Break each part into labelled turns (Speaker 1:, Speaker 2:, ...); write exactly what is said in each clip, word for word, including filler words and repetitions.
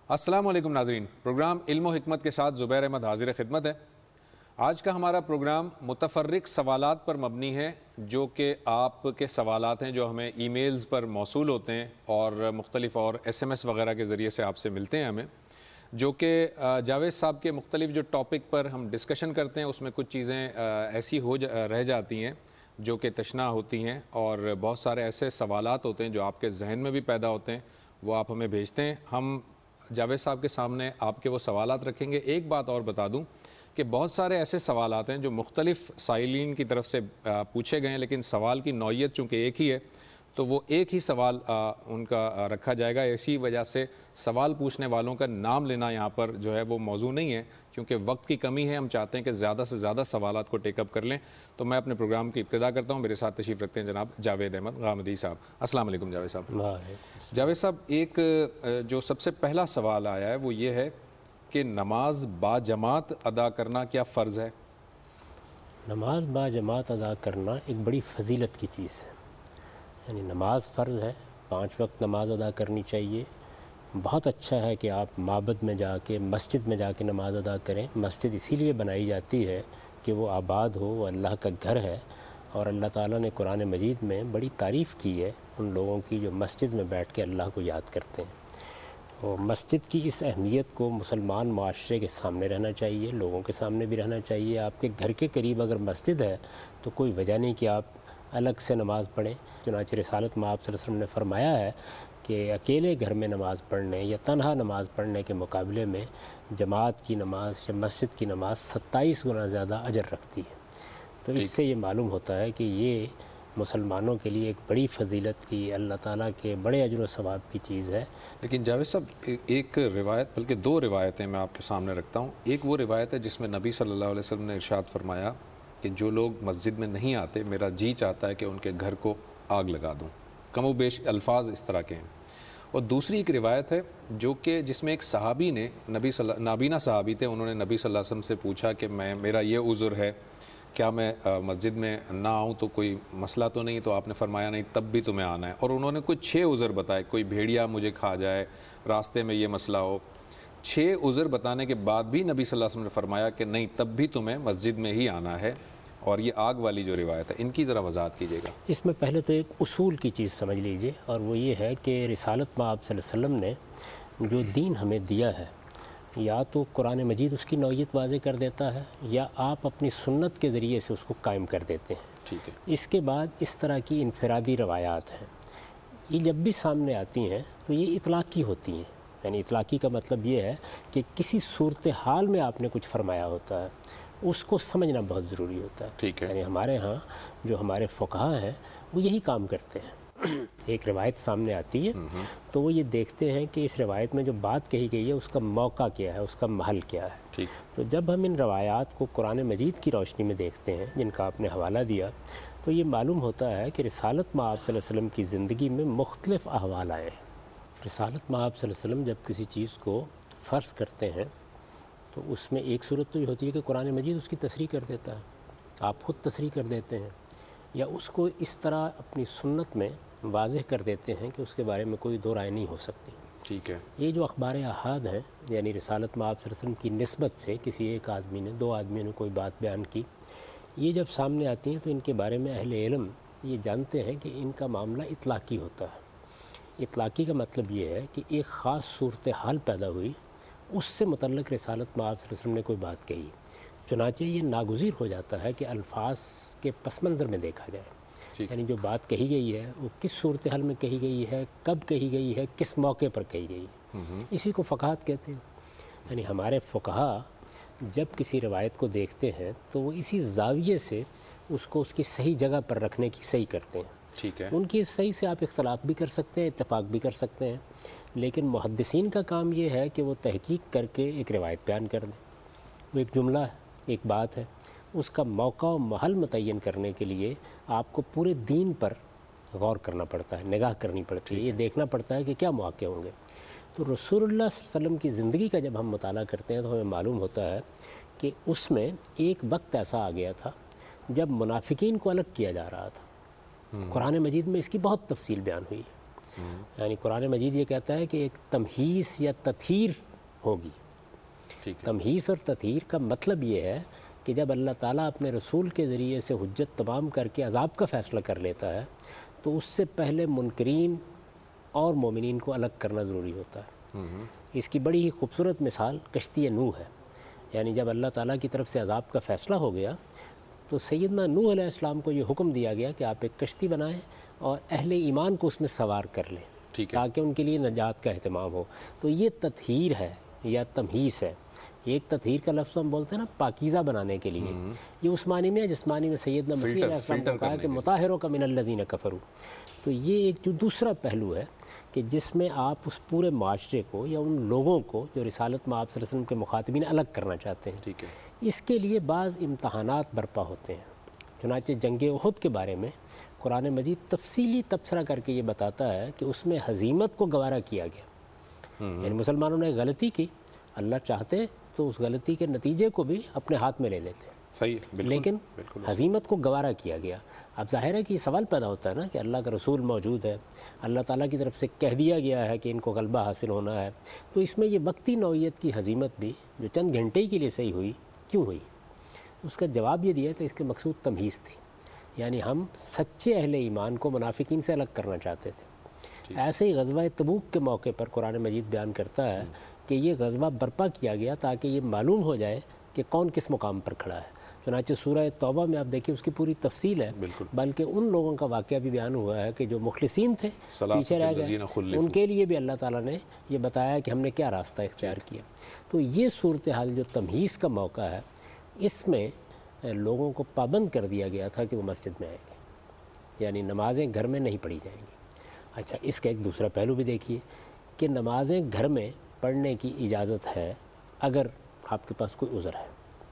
Speaker 1: السلام علیکم ناظرین، پروگرام علم و حکمت کے ساتھ زبیر احمد حاضر خدمت ہے۔ آج کا ہمارا پروگرام متفرق سوالات پر مبنی ہے، جو کہ آپ کے سوالات ہیں جو ہمیں ای میلز پر موصول ہوتے ہیں اور مختلف اور ایس ایم ایس وغیرہ کے ذریعے سے آپ سے ملتے ہیں ہمیں، جو کہ جاوید صاحب کے مختلف جو ٹاپک پر ہم ڈسکشن کرتے ہیں اس میں کچھ چیزیں ایسی ہو جا رہ جاتی ہیں جو کہ تشنہ ہوتی ہیں، اور بہت سارے ایسے سوالات ہوتے ہیں جو آپ کے ذہن میں بھی پیدا ہوتے ہیں، وہ آپ ہمیں بھیجتے ہیں۔ ہم جاوید صاحب کے سامنے آپ کے وہ سوالات رکھیں گے۔ ایک بات اور بتا دوں کہ بہت سارے ایسے سوالات ہیں جو مختلف سائلین کی طرف سے پوچھے گئے ہیں، لیکن سوال کی نوعیت چونکہ ایک ہی ہے تو وہ ایک ہی سوال ان کا رکھا جائے گا۔ اسی وجہ سے سوال پوچھنے والوں کا نام لینا یہاں پر جو ہے وہ موضوع نہیں ہے، کیونکہ وقت کی کمی ہے۔ ہم چاہتے ہیں کہ زیادہ سے زیادہ سوالات کو ٹیک اپ کر لیں۔ تو میں اپنے پروگرام کی ابتدا کرتا ہوں۔ میرے ساتھ تشریف رکھتے ہیں جناب جاوید احمد غامدی صاحب۔ السلام علیکم جاوید صاحب۔ جاوید صاحب، ایک جو سب سے پہلا سوال آیا ہے وہ یہ ہے کہ نماز با جماعت ادا کرنا کیا فرض ہے؟
Speaker 2: نماز با جماعت ادا کرنا ایک بڑی فضیلت کی چیز ہے، یعنی نماز فرض ہے، پانچ وقت نماز ادا کرنی چاہیے۔ بہت اچھا ہے کہ آپ معبد میں جا کے مسجد میں جا کے نماز ادا کریں۔ مسجد اسی لیے بنائی جاتی ہے کہ وہ آباد ہو، وہ اللہ کا گھر ہے، اور اللہ تعالیٰ نے قرآن مجید میں بڑی تعریف کی ہے ان لوگوں کی جو مسجد میں بیٹھ کے اللہ کو یاد کرتے ہیں۔ اور مسجد کی اس اہمیت کو مسلمان معاشرے کے سامنے رہنا چاہیے، لوگوں کے سامنے بھی رہنا چاہیے۔ آپ کے گھر کے قریب اگر مسجد ہے تو کوئی وجہ نہیں کہ آپ الگ سے نماز پڑھیں۔ چنانچہ رسالت میں آپ صلی اللہ علیہ وسلم نے فرمایا ہے کہ اکیلے گھر میں نماز پڑھنے یا تنہا نماز پڑھنے کے مقابلے میں جماعت کی نماز یا مسجد کی نماز ستائیس گنا زیادہ اجر رکھتی ہے۔ تو اس سے یہ معلوم ہوتا ہے کہ یہ مسلمانوں کے لیے ایک بڑی فضیلت کی، اللہ تعالیٰ کے بڑے اجر و ثواب کی چیز ہے۔
Speaker 1: لیکن جاوید صاحب، ایک روایت بلکہ دو روایتیں میں آپ کے سامنے رکھتا ہوں۔ ایک وہ روایت ہے جس میں نبی صلی اللہ علیہ وسلم نے ارشاد فرمایا کہ جو لوگ مسجد میں نہیں آتے میرا جی چاہتا ہے کہ ان کے گھر کو آگ لگا دوں۔ کم و بیش الفاظ اس طرح کے ہیں۔ اور دوسری ایک روایت ہے جو کہ جس میں ایک صحابی نے نبی صلی اللہ نابینا صحابی تھے، انہوں نے نبی صلی اللہ علیہ وسلم سے پوچھا کہ میں میرا یہ عذر ہے، کیا میں مسجد میں نہ آؤں تو کوئی مسئلہ تو نہیں؟ تو آپ نے فرمایا نہیں، تب بھی تمہیں آنا ہے۔ اور انہوں نے کوئی چھ عذر بتائے، کوئی بھیڑیا مجھے کھا جائے، راستے میں یہ مسئلہ ہو۔ چھ عذر بتانے کے بعد بھی نبی صلی اللہ علیہ وسلم نے فرمایا کہ نہیں، تب بھی تمہیں مسجد میں ہی آنا ہے۔ اور یہ آگ والی جو روایت ہے، ان کی ذرا وضاحت کیجیے گا۔
Speaker 2: اس میں پہلے تو ایک اصول کی چیز سمجھ لیجئے، اور وہ یہ ہے کہ رسالت میں آپ صلی اللہ علیہ وسلم نے جو دین ہمیں دیا ہے، یا تو قرآن مجید اس کی نوعیت واضح کر دیتا ہے، یا آپ اپنی سنت کے ذریعے سے اس کو قائم کر دیتے ہیں۔
Speaker 1: ٹھیک ہے۔
Speaker 2: اس کے بعد اس طرح کی انفرادی روایات ہیں، یہ جب بھی سامنے آتی ہیں تو یہ اطلاقی ہوتی ہیں۔ یعنی اطلاقی کا مطلب یہ ہے کہ کسی صورتحال میں آپ نے کچھ فرمایا ہوتا ہے، اس کو سمجھنا بہت ضروری ہوتا ہے۔
Speaker 1: ٹھیک ہے۔
Speaker 2: یعنی ہمارے ہاں جو ہمارے فقہا ہیں وہ یہی کام کرتے ہیں۔ ایک روایت سامنے آتی ہے تو وہ یہ دیکھتے ہیں کہ اس روایت میں جو بات کہی گئی ہے اس کا موقع کیا ہے، اس کا محل کیا ہے۔
Speaker 1: ٹھیک۔
Speaker 2: تو جب ہم ان روایات کو قرآن مجید کی روشنی میں دیکھتے ہیں جن کا آپ نے حوالہ دیا، تو یہ معلوم ہوتا ہے کہ رسالت میں آپ صلی اللہ علیہ وسلم کی زندگی میں مختلف احوال آئے ہیں۔ رسالت میں آپ صلی اللہ علیہ وسلم جب کسی چیز کو فرض کرتے ہیں تو اس میں ایک صورت تو یہ ہوتی ہے کہ قرآن مجید اس کی تصریح کر دیتا ہے، آپ خود تصریح کر دیتے ہیں، یا اس کو اس طرح اپنی سنت میں واضح کر دیتے ہیں کہ اس کے بارے میں کوئی دو رائے نہیں ہو سکتی۔
Speaker 1: ٹھیک ہے۔
Speaker 2: یہ جو اخبار احاد ہیں، یعنی رسالت میں آپ صلی اللہ علیہ وسلم کی نسبت سے کسی ایک آدمی نے، دو آدمیوں نے کوئی بات بیان کی، یہ جب سامنے آتی ہیں تو ان کے بارے میں اہل علم یہ جانتے ہیں کہ ان کا معاملہ اطلاقی ہوتا ہے۔ اطلاقی کا مطلب یہ ہے کہ ایک خاص صورتحال پیدا ہوئی، اس سے متعلق رسالت میں آپ صلی اللہ علیہ وسلم نے کوئی بات کہی، چنانچہ یہ ناگزیر ہو جاتا ہے کہ الفاظ کے پس منظر میں دیکھا جائے۔ یعنی جو بات کہی گئی ہے وہ کس صورتحال میں کہی گئی ہے، کب کہی گئی ہے، کس موقع پر کہی گئی ہے، اسی کو فقاہت کہتے ہیں۔ یعنی ہمارے فقہا جب کسی روایت کو دیکھتے ہیں تو وہ اسی زاویے سے اس کو اس کی صحیح جگہ پر رکھنے کی صحیح کرتے ہیں۔
Speaker 1: ٹھیک ہے۔
Speaker 2: ان کی صحیح سے آپ اختلاف بھی کر سکتے ہیں، اتفاق بھی کر سکتے ہیں، لیکن محدثین کا کام یہ ہے کہ وہ تحقیق کر کے ایک روایت بیان کر دیں۔ وہ ایک جملہ ہے، ایک بات ہے، اس کا موقع و محل متعین کرنے کے لیے آپ کو پورے دین پر غور کرنا پڑتا ہے، نگاہ کرنی پڑتی ہے، یہ دیکھنا پڑتا ہے کہ کیا مواقع ہوں گے۔ تو رسول اللہ صلی اللہ علیہ وسلم کی زندگی کا جب ہم مطالعہ کرتے ہیں تو ہمیں معلوم ہوتا ہے کہ اس میں ایک وقت ایسا آ گیا تھا جب منافقین کو الگ کیا جا رہا تھا۔ قرآن مجید میں اس کی بہت تفصیل بیان ہوئی ہے۔ یعنی قرآن مجید یہ کہتا ہے کہ ایک تمہیس یا تطہیر ہوگی. تمہیس اور تطہیر کا مطلب یہ ہے کہ جب اللہ تعالیٰ اپنے رسول کے ذریعے سے حجت تمام کر کے عذاب کا فیصلہ کر لیتا ہے تو اس سے پہلے منکرین اور مومنین کو الگ کرنا ضروری ہوتا ہے. اس کی بڑی ہی خوبصورت مثال کشتی نوح ہے. یعنی جب اللہ تعالیٰ کی طرف سے عذاب کا فیصلہ ہو گیا تو سیدنا نوح علیہ السلام کو یہ حکم دیا گیا کہ آپ ایک کشتی بنائیں اور اہل ایمان کو اس میں سوار کر لیں تاکہ ان کے لیے نجات کا اہتمام ہو. تو یہ تطہیر ہے یا تمہیس ہے. ایک تطہیر کا لفظ ہم بولتے ہیں نا پاکیزہ بنانے کے لیے, یہ اس معنی میں ہے جس معنی میں سیدنا مسیح علیہ السلام نے کہا کہ مطہروں کا من الذین کفروا. تو یہ ایک جو دوسرا پہلو ہے کہ جس میں آپ اس پورے معاشرے کو یا ان لوگوں کو جو رسالت میں آپ صلی اللہ علیہ وسلم کے مخاطبین الگ کرنا چاہتے ہیں. اس کے لیے بعض امتحانات برپا ہوتے ہیں. چنانچہ جنگ احد کے بارے میں قرآن مجید تفصیلی تبصرہ کر کے یہ بتاتا ہے کہ اس میں ہزیمت کو گوارا کیا گیا. یعنی مسلمانوں نے غلطی کی, اللہ چاہتے تو اس غلطی کے نتیجے کو بھی اپنے ہاتھ میں لے لیتے,
Speaker 1: صحیح, بالکل,
Speaker 2: لیکن
Speaker 1: بالکل.
Speaker 2: ہزیمت کو گوارا کیا گیا. اب ظاہر ہے کہ یہ سوال پیدا ہوتا ہے نا کہ اللہ کا رسول موجود ہے, اللہ تعالیٰ کی طرف سے کہہ دیا گیا ہے کہ ان کو غلبہ حاصل ہونا ہے, تو اس میں یہ وقتی نوعیت کی ہزیمت بھی جو چند گھنٹے کے لیے صحیح ہوئی کیوں ہوئی؟ اس کا جواب یہ دیا کہ اس کے مقصود تمہیز تھی. یعنی ہم سچے اہل ایمان کو منافقین سے الگ کرنا چاہتے تھے. ایسے ہی غزوہ تبوک کے موقع پر قرآن مجید بیان کرتا ہے کہ یہ غزوہ برپا کیا گیا تاکہ یہ معلوم ہو جائے کہ کون کس مقام پر کھڑا ہے. چنانچہ سورہ توبہ میں آپ دیکھیں اس کی پوری تفصیل ہے, بلکہ ان لوگوں کا واقعہ بھی بیان ہوا ہے کہ جو مخلصین تھے پیچھے رہ گئے, ان کے لیے بھی اللہ تعالیٰ نے یہ بتایا کہ ہم نے کیا راستہ اختیار کیا. تو یہ صورتحال جو تمہیز کا موقع ہے, اس میں لوگوں کو پابند کر دیا گیا تھا کہ وہ مسجد میں آئیں گے, یعنی نمازیں گھر میں نہیں پڑھی جائیں گی. اچھا, اس کا ایک دوسرا پہلو بھی دیکھیے کہ نمازیں گھر میں پڑھنے کی اجازت ہے اگر آپ کے پاس کوئی عذر ہے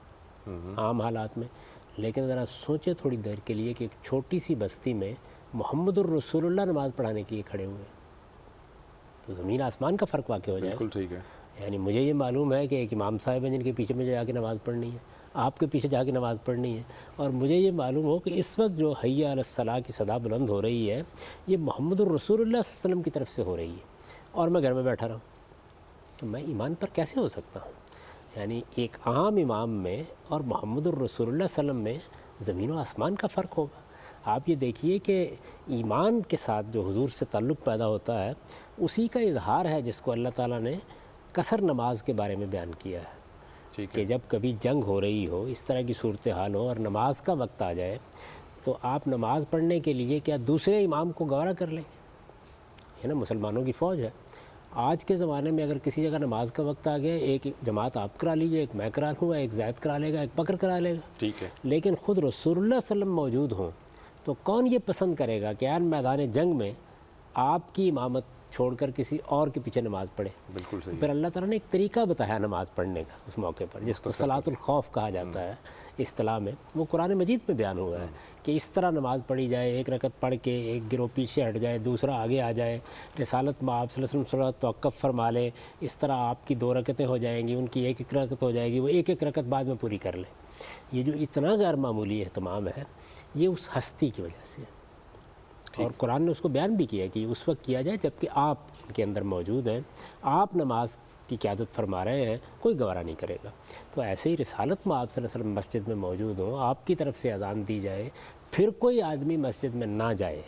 Speaker 2: عام حالات میں. لیکن ذرا سوچے تھوڑی دیر کے لیے کہ ایک چھوٹی سی بستی میں محمد الرسول اللہ نماز پڑھانے کے لیے کھڑے ہوئے ہیں, تو زمین آسمان کا فرق واقع ہو جائے.
Speaker 1: بالکل ٹھیک ہے.
Speaker 2: یعنی مجھے یہ معلوم ہے کہ ایک امام صاحب ہیں جن کے پیچھے مجھے جا کے نماز پڑھنی ہے, آپ کے پیچھے جا کے نماز پڑھنی ہے, اور مجھے یہ معلوم ہو کہ اس وقت جو حی علی الصلاۃ کی صدا بلند ہو رہی ہے یہ محمد الرسول اللہ صلی اللہ علیہ وسلم کی طرف سے ہو رہی ہے, اور میں گھر میں بیٹھا رہا ہوں, تو میں ایمان پر کیسے ہو سکتا ہوں؟ یعنی ایک عام امام میں اور محمد الرسول اللہ صلی اللہ علیہ وسلم میں زمین و آسمان کا فرق ہوگا. آپ یہ دیکھیے کہ ایمان کے ساتھ جو حضور سے تعلق پیدا ہوتا ہے اسی کا اظہار ہے جس کو اللہ تعالیٰ نے قصر نماز کے بارے میں بیان کیا ہے کہ جب کبھی جنگ ہو رہی ہو, اس طرح کی صورتحال ہو اور نماز کا وقت آ جائے تو آپ نماز پڑھنے کے لیے کیا دوسرے امام کو گوارا کر لیں گے؟ ہے نا, مسلمانوں کی فوج ہے. آج کے زمانے میں اگر کسی جگہ نماز کا وقت آ گیا, ایک جماعت آپ کرا لیجئے, ایک میں کرا لوں گا, ایک زید کرا لے گا, ایک بکر کرا لے گا,
Speaker 1: ٹھیک ہے.
Speaker 2: لیکن خود رسول اللہ صلی اللہ علیہ وسلم موجود ہوں تو کون یہ پسند کرے گا کہ یار میدان جنگ میں آپ کی امامت چھوڑ کر کسی اور کے پیچھے نماز پڑھے؟
Speaker 1: بالکل صحیح.
Speaker 2: پھر اللہ تعالیٰ نے ایک طریقہ بتایا نماز پڑھنے کا اس موقع پر, جس کو صلاۃ الخوف کہا جاتا ہے اصطلاح میں, وہ قرآن مجید میں بیان ہوا ہے کہ اس طرح نماز پڑھی جائے, ایک رکعت پڑھ کے ایک گروہ پیچھے ہٹ جائے, دوسرا آگے آ جائے, رسالت میں آپ صلی اللہ علیہ وسلم صلاۃ توقف فرما لے, اس طرح آپ کی دو رکعتیں ہو جائیں گی, ان کی ایک ایک رکعت ہو جائے گی, وہ ایک ایک رکعت بعد میں پوری کر لیں. یہ جو اتنا غیر معمولی اہتمام ہے یہ اس ہستی کی وجہ سے, اور قرآن نے اس کو بیان بھی کیا کہ اس وقت کیا جائے جب کہ آپ ان کے اندر موجود ہیں, آپ نماز کی قیادت فرما رہے ہیں, کوئی گوارا نہیں کرے گا. تو ایسے ہی رسالت میں آپ صلی اللہ علیہ وسلم مسجد میں موجود ہوں, آپ کی طرف سے اذان دی جائے, پھر کوئی آدمی مسجد میں نہ جائے,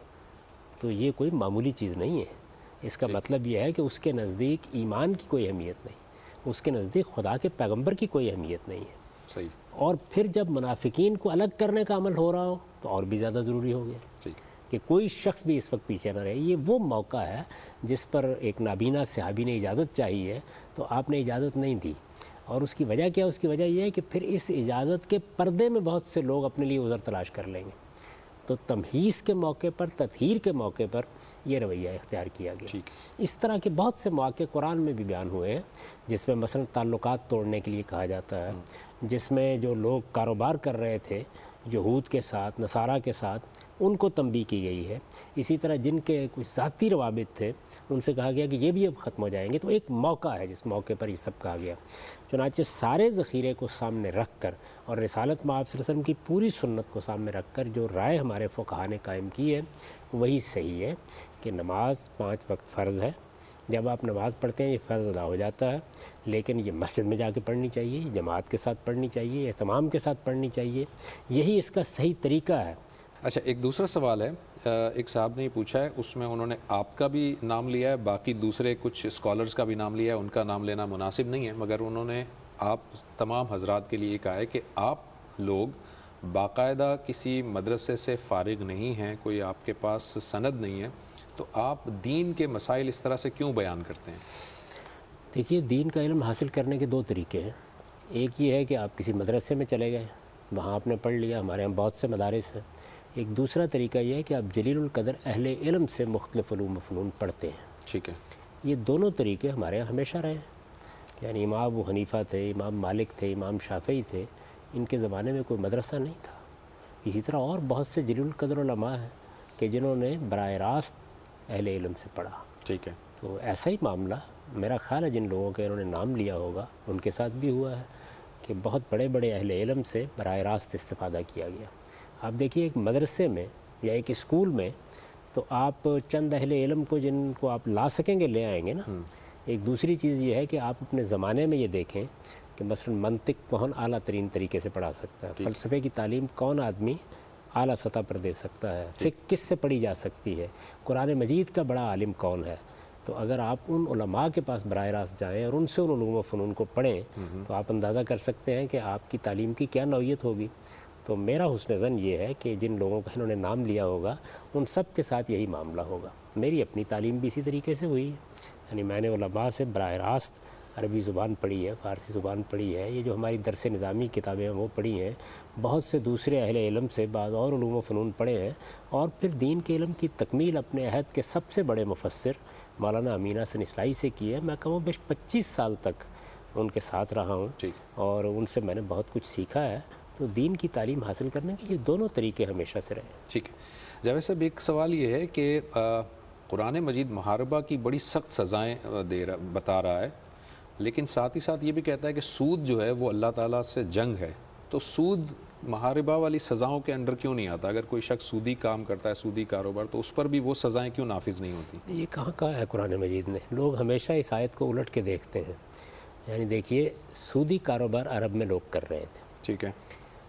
Speaker 2: تو یہ کوئی معمولی چیز نہیں ہے. اس کا مطلب یہ ہے کہ اس کے نزدیک ایمان کی کوئی اہمیت نہیں, اس کے نزدیک خدا کے پیغمبر کی کوئی اہمیت نہیں ہے.
Speaker 1: صحیح.
Speaker 2: اور پھر جب منافقین کو الگ کرنے کا عمل ہو رہا ہو تو اور بھی زیادہ ضروری ہو گیا کہ کوئی شخص بھی اس وقت پیچھے نہ رہے. یہ وہ موقع ہے جس پر ایک نابینا صحابی نے اجازت چاہی ہے تو آپ نے اجازت نہیں دی, اور اس کی وجہ کیا؟ اس کی وجہ یہ ہے کہ پھر اس اجازت کے پردے میں بہت سے لوگ اپنے لیے عذر تلاش کر لیں گے. تو تمہیز کے موقع پر, تطہیر کے موقع پر یہ رویہ اختیار کیا گیا. اس طرح کے بہت سے مواقع قرآن میں بھی بیان ہوئے ہیں جس میں مثلا تعلقات توڑنے کے لیے کہا جاتا ہے, جس میں جو لوگ کاروبار کر رہے تھے یہود کے ساتھ، نصارہ کے ساتھ ان کو تنبیہ کی گئی ہے۔ اسی طرح جن کے کچھ ذاتی روابط تھے ان سے کہا گیا کہ یہ بھی اب ختم ہو جائیں گے، تو ایک موقع ہے جس موقع پر یہ سب کہا گیا۔ چنانچہ سارے ذخیرے کو سامنے رکھ کر اور رسالت مآب صلی اللہ علیہ وسلم کی پوری سنت کو سامنے رکھ کر جو رائے ہمارے فقہاء نے قائم کی ہے وہی صحیح ہے کہ نماز پانچ وقت فرض ہے۔ جب آپ نماز پڑھتے ہیں یہ فرض ادا ہو جاتا ہے، لیکن یہ مسجد میں جا کے پڑھنی چاہیے، جماعت کے ساتھ پڑھنی چاہیے، اہتمام کے ساتھ پڑھنی چاہیے، یہی اس کا صحیح طریقہ ہے۔
Speaker 1: اچھا، ایک دوسرا سوال ہے، ایک صاحب نے یہ پوچھا ہے، اس میں انہوں نے آپ کا بھی نام لیا ہے، باقی دوسرے کچھ اسکالرز کا بھی نام لیا ہے، ان کا نام لینا مناسب نہیں ہے، مگر انہوں نے آپ تمام حضرات کے لیے کہا ہے کہ آپ لوگ باقاعدہ کسی مدرسے سے فارغ نہیں ہیں، کوئی آپ کے پاس سند نہیں ہے، تو آپ دین کے مسائل اس طرح سے کیوں بیان کرتے ہیں؟
Speaker 2: دیکھیے، دین کا علم حاصل کرنے کے دو طریقے ہیں۔ ایک یہ ہے کہ آپ کسی مدرسے میں چلے گئے، وہاں آپ نے پڑھ لیا، ہمارے یہاں بہت سے مدارس ہیں۔ ایک دوسرا طریقہ یہ ہے کہ آپ جلیل القدر اہل علم سے مختلف علوم و فنون پڑھتے ہیں۔
Speaker 1: ٹھیک ہے۔
Speaker 2: یہ دونوں طریقے ہمارے یہاں ہمیشہ رہے ہیں، یعنی امام ابو حنیفہ تھے، امام مالک تھے، امام شافعی تھے، ان کے زمانے میں کوئی مدرسہ نہیں تھا۔ اسی طرح اور بہت سے جلیل القدر علماء ہیں کہ جنہوں نے براہ راست اہل علم سے پڑھا۔
Speaker 1: ٹھیک ہے۔
Speaker 2: تو ایسا ہی معاملہ میرا خیال ہے جن لوگوں کے انہوں نے نام لیا ہوگا ان کے ساتھ بھی ہوا ہے کہ بہت بڑے بڑے اہل علم سے براہ راست استفادہ کیا گیا۔ آپ دیکھیے، ایک مدرسے میں یا ایک اسکول میں تو آپ چند اہل علم کو جن کو آپ لا سکیں گے لے آئیں گے نا۔ ایک دوسری چیز یہ ہے کہ آپ اپنے زمانے میں یہ دیکھیں کہ مثلا منطق کون اعلیٰ ترین طریقے سے پڑھا سکتا ہے، فلسفے کی تعلیم کون آدمی اعلیٰ سطح پر دے سکتا ہے، فقہ کس سے پڑھی جا سکتی ہے، قرآن مجید کا بڑا عالم کون ہے۔ تو اگر آپ ان علماء کے پاس براہ راست جائیں اور ان سے ان علوم و فنون کو پڑھیں تو آپ اندازہ کر سکتے ہیں کہ آپ کی تعلیم کی کیا نوعیت ہوگی۔ تو میرا حسن ظن یہ ہے کہ جن لوگوں کا انہوں نے نام لیا ہوگا ان سب کے ساتھ یہی معاملہ ہوگا۔ میری اپنی تعلیم بھی اسی طریقے سے ہوئی ہے، یعنی میں نے علماء سے براہ راست عربی زبان پڑھی ہے، فارسی زبان پڑھی ہے، یہ جو ہماری درس نظامی کتابیں ہیں وہ پڑھی ہیں، بہت سے دوسرے اہل علم سے بعض اور علوم و فنون پڑھے ہیں، اور پھر دین کے علم کی تکمیل اپنے عہد کے سب سے بڑے مفسر مولانا امین حسن اصلاحی سے کی ہے۔ میں کم و بیش پچیس سال تک ان کے ساتھ رہا ہوں اور ان سے میں نے بہت کچھ سیکھا ہے۔ تو دین کی تعلیم حاصل کرنے کے یہ دونوں طریقے ہمیشہ سے رہے۔
Speaker 1: ٹھیک ہے جاوید صاحب، ایک سوال یہ ہے کہ قرآن مجید محاربہ کی بڑی سخت سزائیں دے رہا بتا رہا ہے، لیکن ساتھ ہی ساتھ یہ بھی کہتا ہے کہ سود جو ہے وہ اللہ تعالیٰ سے جنگ ہے، تو سود محاربہ والی سزاؤں کے انڈر کیوں نہیں آتا؟ اگر کوئی شخص سودی کام کرتا ہے، سودی کاروبار، تو اس پر بھی وہ سزائیں کیوں نافذ نہیں ہوتی؟
Speaker 2: یہ کہاں کہا ہے قرآن مجید نے؟ لوگ ہمیشہ اس آیت کو الٹ کے دیکھتے ہیں۔ یعنی دیکھیے، سودی کاروبار عرب میں لوگ کر رہے تھے،
Speaker 1: ٹھیک ہے،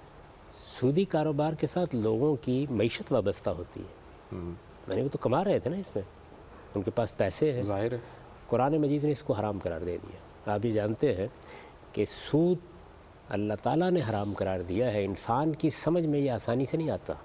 Speaker 2: سودی کاروبار کے ساتھ لوگوں کی معیشت وابستہ ہوتی ہے، یعنی وہ تو کما رہے تھے نا، اس میں ان کے پاس پیسے ہیں،
Speaker 1: ظاہر ہے۔
Speaker 2: قرآن مجید نے اس کو حرام قرار دے دیا۔ آپ یہ جانتے ہیں کہ سود اللہ تعالیٰ نے حرام قرار دیا ہے، انسان کی سمجھ میں یہ آسانی سے نہیں آتا۔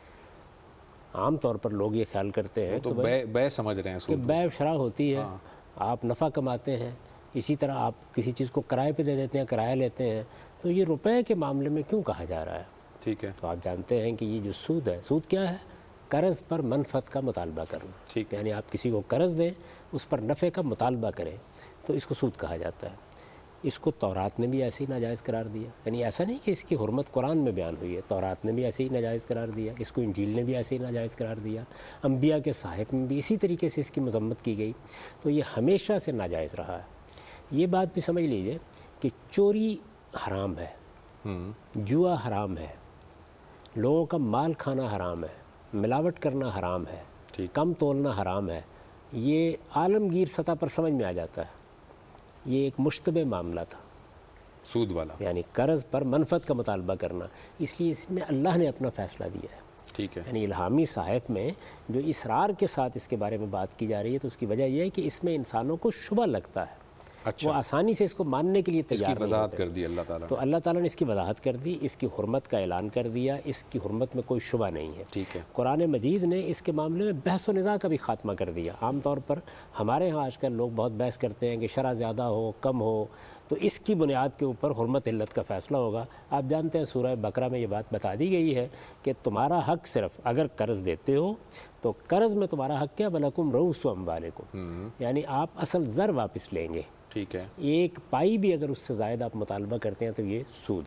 Speaker 2: عام طور پر لوگ یہ خیال کرتے ہیں
Speaker 1: تو بے بے سمجھ رہے ہیں
Speaker 2: کہ
Speaker 1: سود،
Speaker 2: بے شرح ہوتی ہے، آپ نفع کماتے ہیں، اسی طرح آپ کسی چیز کو کرائے پہ دے دیتے ہیں، کرایہ لیتے ہیں، تو یہ روپے کے معاملے میں کیوں کہا جا رہا ہے؟
Speaker 1: ٹھیک ہے،
Speaker 2: تو آپ جانتے ہیں کہ یہ جو سود ہے، سود کیا ہے؟ قرض پر منفعت کا مطالبہ کرنا،
Speaker 1: ٹھیک،
Speaker 2: یعنی آپ کسی کو قرض دیں، اس پر نفع کا مطالبہ کریں، تو اس کو سود کہا جاتا ہے۔ اس کو تورات نے بھی ایسے ہی ناجائز قرار دیا، یعنی ایسا نہیں کہ اس کی حرمت قرآن میں بیان ہوئی ہے، تورات نے بھی ایسے ہی ناجائز قرار دیا، اس کو انجیل نے بھی ایسے ہی ناجائز قرار دیا، انبیاء کے صحائف میں بھی اسی طریقے سے اس کی مذمت کی گئی، تو یہ ہمیشہ سے ناجائز رہا ہے۔ یہ بات بھی سمجھ لیجئے کہ چوری حرام ہے، جوا حرام ہے، لوگوں کا مال کھانا حرام ہے، ملاوٹ کرنا حرام ہے، کم تولنا حرام ہے، یہ عالمگیر سطح پر سمجھ میں آ جاتا ہے۔ یہ ایک مشتبہ معاملہ تھا،
Speaker 1: سود والا،
Speaker 2: یعنی قرض پر منفعت کا مطالبہ کرنا، اس لیے اس میں اللہ نے اپنا فیصلہ دیا ہے۔
Speaker 1: ٹھیک ہے،
Speaker 2: یعنی الہامی صحائف میں جو اصرار کے ساتھ اس کے بارے میں بات کی جا رہی ہے، تو اس کی وجہ یہ ہے کہ اس میں انسانوں کو شبہ لگتا ہے، وہ آسانی سے اس کو ماننے کے لیے تیار نہیں ہوتے۔
Speaker 1: اس کی وضاحت کر دی اللہ تعالیٰ،
Speaker 2: تو اللہ تعالیٰ نے اس کی وضاحت کر دی، اس کی حرمت کا اعلان کر دیا، اس کی حرمت میں کوئی شبہ نہیں ہے۔
Speaker 1: ٹھیک ہے،
Speaker 2: قرآن مجید نے اس کے معاملے میں بحث و نزاع کا بھی خاتمہ کر دیا۔ عام طور پر ہمارے ہاں آج کل لوگ بہت بحث کرتے ہیں کہ شرح زیادہ ہو کم ہو، تو اس کی بنیاد کے اوپر حرمت علت کا فیصلہ ہوگا۔ آپ جانتے ہیں سورہ بقرہ میں یہ بات بتا دی گئی ہے کہ تمہارا حق صرف اگر قرض دیتے ہو تو قرض میں تمہارا حق کیا؟ وَلَكُمْ رُءُوسُ أَمْوَالِكُمْ، یعنی آپ اصل زر واپس لیں گے۔
Speaker 1: ٹھیک ہے،
Speaker 2: ایک پائی بھی اگر اس سے زائد آپ مطالبہ کرتے ہیں تو یہ سود ہے۔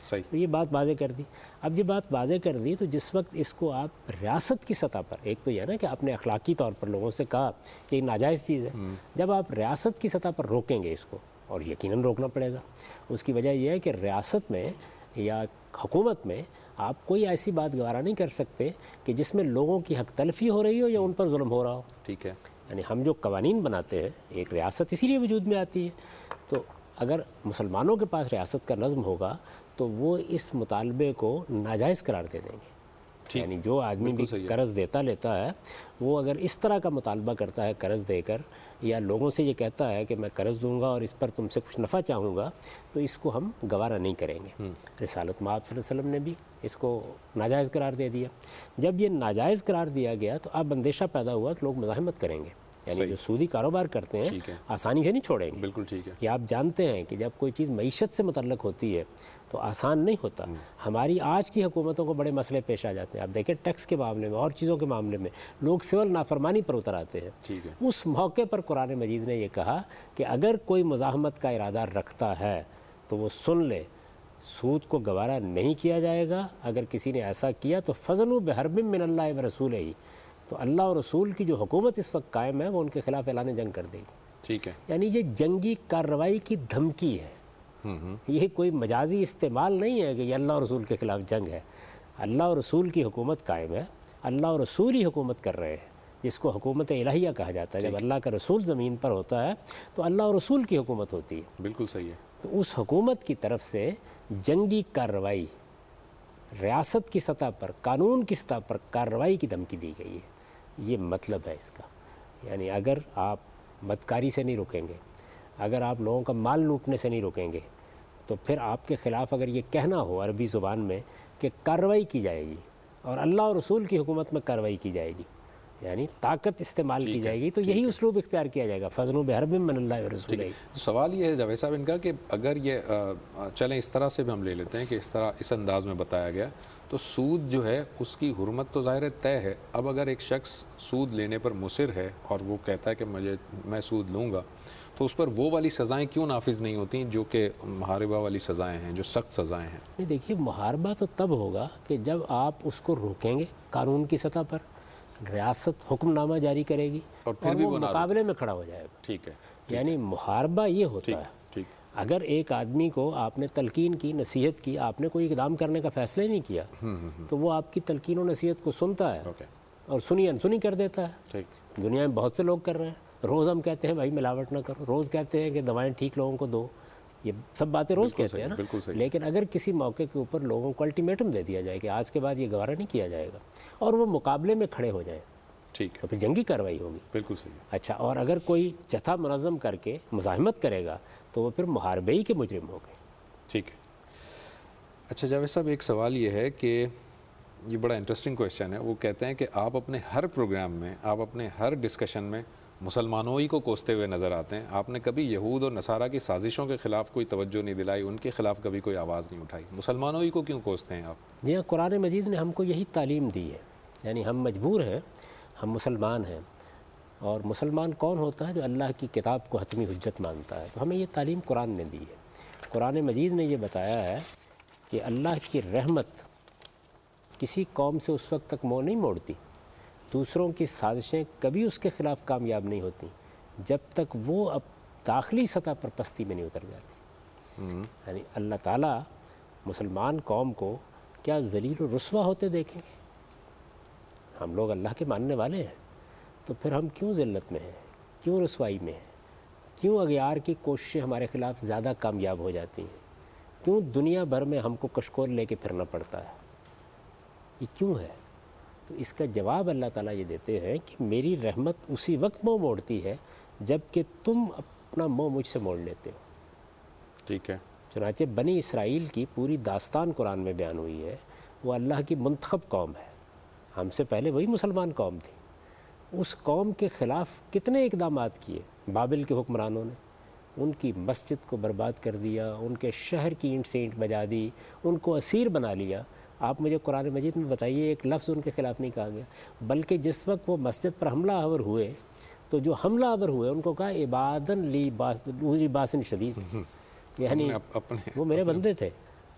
Speaker 2: تو یہ بات واضح کر دی. اب یہ بات واضح کر دی تو جس وقت اس کو آپ ریاست کی سطح پر، ایک تو یہ نا کہ آپ نے اخلاقی طور پر لوگوں سے کہا کہ یہ ناجائز چیز ہے، جب آپ ریاست کی سطح پر روکیں گے اس کو، اور یقیناً روکنا پڑے گا، اس کی وجہ یہ ہے کہ ریاست میں یا حکومت میں آپ کوئی ایسی بات گوارا نہیں کر سکتے کہ جس میں لوگوں کی حق تلفی ہو رہی ہو یا ان پر ظلم ہو رہا ہو.
Speaker 1: ٹھیک ہے.
Speaker 2: یعنی ہم جو قوانین بناتے ہیں، ایک ریاست اسی لیے وجود میں آتی ہے، تو اگر مسلمانوں کے پاس ریاست کا نظم ہوگا تو وہ اس مطالبے کو ناجائز قرار دے دیں گے. یعنی جو آدمی بھی قرض دیتا لیتا ہے، وہ اگر اس طرح کا مطالبہ کرتا ہے قرض دے کر، یا لوگوں سے یہ کہتا ہے کہ میں قرض دوں گا اور اس پر تم سے کچھ نفع چاہوں گا، تو اس کو ہم گوارا نہیں کریں گے. رسالت مآب صلی اللہ علیہ وسلم نے بھی اس کو ناجائز قرار دے دیا. جب یہ ناجائز قرار دیا گیا تو اب اندیشہ پیدا ہوا کہ لوگ مزاحمت کریں گے. یعنی جو سودی کاروبار کرتے ہیں آسانی سے نہیں چھوڑیں گے.
Speaker 1: بالکل ٹھیک ہے.
Speaker 2: یہ آپ جانتے ہیں کہ جب کوئی چیز معیشت سے متعلق ہوتی ہے تو آسان نہیں ہوتا. ہماری آج کی حکومتوں کو بڑے مسئلے پیش آ جاتے ہیں. آپ دیکھیں ٹیکس کے معاملے میں اور چیزوں کے معاملے میں لوگ سول نافرمانی پر اتر آتے ہیں. اس موقع پر قرآن مجید نے یہ کہا کہ اگر کوئی مزاحمت کا ارادہ رکھتا ہے تو وہ سن لے، سود کو گوارا نہیں کیا جائے گا. اگر کسی نے ایسا کیا تو فَضَنُوا بِحَرْبٍ مِّنَ اللَّهِ وَرَسُولِهِ، تو اللہ اور رسول کی جو حکومت اس وقت قائم ہے وہ ان کے خلاف اعلان جنگ کر دے گی.
Speaker 1: ٹھیک ہے.
Speaker 2: یعنی یہ جنگی کارروائی کی دھمکی ہے. یہ کوئی مجازی استعمال نہیں ہے کہ یہ اللہ اور رسول کے خلاف جنگ ہے. اللہ اور رسول کی حکومت قائم ہے، اللہ اور رسول ہی حکومت کر رہے ہیں، جس کو حکومت الہیہ کہا جاتا ہے. جب اللہ کا رسول زمین پر ہوتا ہے تو اللہ اور رسول کی حکومت ہوتی ہے.
Speaker 1: بالکل صحیح ہے.
Speaker 2: تو اس حکومت کی طرف سے جنگی کارروائی، ریاست کی سطح پر، قانون کی سطح پر کارروائی کی دھمکی دی گئی ہے. یہ مطلب ہے اس کا. یعنی اگر آپ بدکاری سے نہیں رکیں گے، اگر آپ لوگوں کا مال لوٹنے سے نہیں رکیں گے، تو پھر آپ کے خلاف اگر یہ کہنا ہو عربی زبان میں کہ کارروائی کی جائے گی اور اللہ اور رسول کی حکومت میں کارروائی کی جائے گی، یعنی طاقت استعمال کی جائے گی، تو یہی اسلوب اختیار کیا جائے گا، فَضْنُوا بِحَرْبٍ مِّنَ اللَّهِ وَرَسُولِهِ.
Speaker 1: سوال یہ ہے جاوید صاحب ان کا کہ اگر یہ چلیں اس طرح سے بھی ہم لے لیتے ہیں کہ اس طرح اس انداز میں بتایا گیا تو سود جو ہے اس کی حرمت تو ظاہر طے ہے. اب اگر ایک شخص سود لینے پر مصر ہے اور وہ کہتا ہے کہ مجھے میں سود لوں گا، تو اس پر وہ والی سزائیں کیوں نافذ نہیں ہوتی جو کہ محاربہ والی سزائیں ہیں، جو سخت سزائیں ہیں؟
Speaker 2: نہیں، دیکھیے محاربہ تو تب ہوگا کہ جب آپ اس کو روکیں گے قانون کی سطح پر، ریاست حکم نامہ جاری کرے گی اور پھر وہ مقابلے میں کھڑا ہو جائے گا.
Speaker 1: ٹھیک ہے.
Speaker 2: یعنی محاربہ یہ ہوتا ہے. اگر ایک آدمی کو آپ نے تلقین کی، نصیحت کی، آپ نے کوئی اقدام کرنے کا فیصلہ ہی نہیں کیا، تو وہ آپ کی تلقین و نصیحت کو سنتا ہے اور سنی انسنی کر دیتا ہے. دنیا میں بہت سے لوگ کر رہے ہیں. روز ہم کہتے ہیں بھائی ملاوٹ نہ کرو، روز کہتے ہیں کہ دوائیں ٹھیک لوگوں کو دو، یہ سب باتیں روز کہتے ہیں نا. لیکن اگر کسی موقع کے اوپر لوگوں کو الٹیمیٹم دے دیا جائے کہ آج کے بعد یہ گوارا نہیں کیا جائے گا، اور وہ مقابلے میں کھڑے ہو جائیں،
Speaker 1: ٹھیک ہے،
Speaker 2: تو پھر جنگی کارروائی ہوگی.
Speaker 1: بالکل صحیح.
Speaker 2: اچھا، اور اگر کوئی جتھا منظم کر کے مزاحمت کرے گا تو وہ پھر محاربے ہی کے مجرم ہو گئے.
Speaker 1: ٹھیک ہے. اچھا جاوید صاحب ایک سوال یہ ہے کہ یہ بڑا انٹرسٹنگ کویشچن ہے. وہ کہتے ہیں کہ آپ اپنے ہر پروگرام میں، آپ اپنے ہر ڈسکشن میں مسلمانوں ہی کو کوستے ہوئے نظر آتے ہیں. آپ نے کبھی یہود اور نصارہ کی سازشوں کے خلاف کوئی توجہ نہیں دلائی، ان کے خلاف کبھی کوئی آواز نہیں اٹھائی. مسلمانوں ہی کو کیوں کوستے ہیں آپ؟
Speaker 2: جی ہاں، قرآن مجید نے ہم کو یہی تعلیم دی ہے. یعنی ہم مجبور ہیں، ہم مسلمان ہیں، اور مسلمان کون ہوتا ہے؟ جو اللہ کی کتاب کو حتمی حجت مانتا ہے. تو ہمیں یہ تعلیم قرآن نے دی ہے. قرآن مجید نے یہ بتایا ہے کہ اللہ کی رحمت کسی قوم سے اس وقت تک منہ نہیں موڑتی، دوسروں کی سازشیں کبھی اس کے خلاف کامیاب نہیں ہوتی جب تک وہ اب داخلی سطح پر پستی میں نہیں اتر جاتی. یعنی اللہ تعالیٰ مسلمان قوم کو کیا ذلیل و رسوا ہوتے دیکھیں گے؟ ہم لوگ اللہ کے ماننے والے ہیں، تو پھر ہم کیوں ذلت میں ہیں، کیوں رسوائی میں ہیں، کیوں اغیار کی کوششیں ہمارے خلاف زیادہ کامیاب ہو جاتی ہیں، کیوں دنیا بھر میں ہم کو کشکول لے کے پھرنا پڑتا ہے؟ یہ کیوں ہے؟ تو اس کا جواب اللہ تعالیٰ یہ دیتے ہیں کہ میری رحمت اسی وقت منہ موڑتی ہے جب کہ تم اپنا منہ مجھ سے موڑ لیتے ہو.
Speaker 1: ٹھیک ہے.
Speaker 2: چنانچہ بنی اسرائیل کی پوری داستان قرآن میں بیان ہوئی ہے. وہ اللہ کی منتخب قوم ہے، ہم سے پہلے وہی مسلمان قوم تھی. اس قوم کے خلاف کتنے اقدامات کیے بابل کے حکمرانوں نے. ان کی مسجد کو برباد کر دیا، ان کے شہر کی اینٹ سے اینٹ بجا دی، ان کو اسیر بنا لیا. آپ مجھے قرآن مجید میں بتائیے ایک لفظ ان کے خلاف نہیں کہا گیا. بلکہ جس وقت وہ مسجد پر حملہ آور ہوئے تو جو حملہ آور ہوئے ان کو کہا عبادن لی باس باسن شدید، یعنی وہ میرے بندے تھے،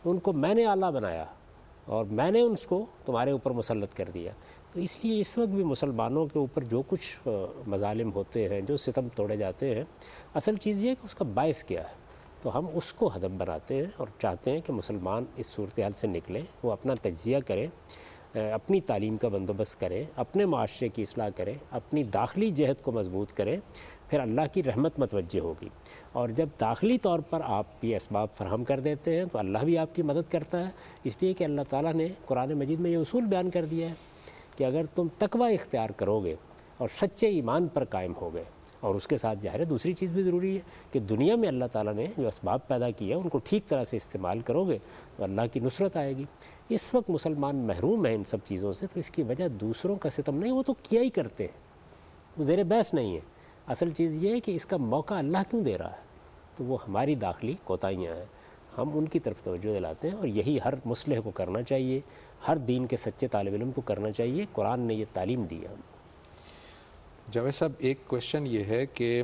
Speaker 2: ان کو میں نے اعلیٰ بنایا اور میں نے ان کو تمہارے اوپر مسلط کر دیا. تو اس لیے اس وقت بھی مسلمانوں کے اوپر جو کچھ مظالم ہوتے ہیں, جو ستم توڑے جاتے ہیں, اصل چیز یہ ہے کہ اس کا باعث کیا ہے. تو ہم اس کو ہدف بناتے ہیں اور چاہتے ہیں کہ مسلمان اس صورتحال سے نکلیں, وہ اپنا تجزیہ کریں, اپنی تعلیم کا بندوبست کریں, اپنے معاشرے کی اصلاح کریں, اپنی داخلی جہد کو مضبوط کریں, پھر اللہ کی رحمت متوجہ ہوگی. اور جب داخلی طور پر آپ یہ اسباب فراہم کر دیتے ہیں تو اللہ بھی آپ کی مدد کرتا ہے, اس لیے کہ اللہ تعالیٰ نے قرآن مجید میں یہ اصول بیان کر دیا ہے کہ اگر تم تقوی اختیار کرو گے اور سچے ایمان پر قائم ہو گئے, اور اس کے ساتھ ظاہر ہے دوسری چیز بھی ضروری ہے کہ دنیا میں اللہ تعالیٰ نے جو اسباب پیدا کیے ہیں ان کو ٹھیک طرح سے استعمال کرو گے تو اللہ کی نصرت آئے گی. اس وقت مسلمان محروم ہیں ان سب چیزوں سے, تو اس کی وجہ دوسروں کا ستم نہیں, وہ تو کیا ہی کرتے ہیں, وہ زیر بحث نہیں ہے. اصل چیز یہ ہے کہ اس کا موقع اللہ کیوں دے رہا ہے, تو وہ ہماری داخلی کوتاہیاں ہیں, ہم ان کی طرف توجہ دلاتے ہیں, اور یہی ہر مصلح کو کرنا چاہیے, ہر دین کے سچے طالب علم کو کرنا چاہیے. قرآن نے یہ تعلیم دی ہے.
Speaker 1: جاوید صاحب, ایک کوشچن یہ ہے کہ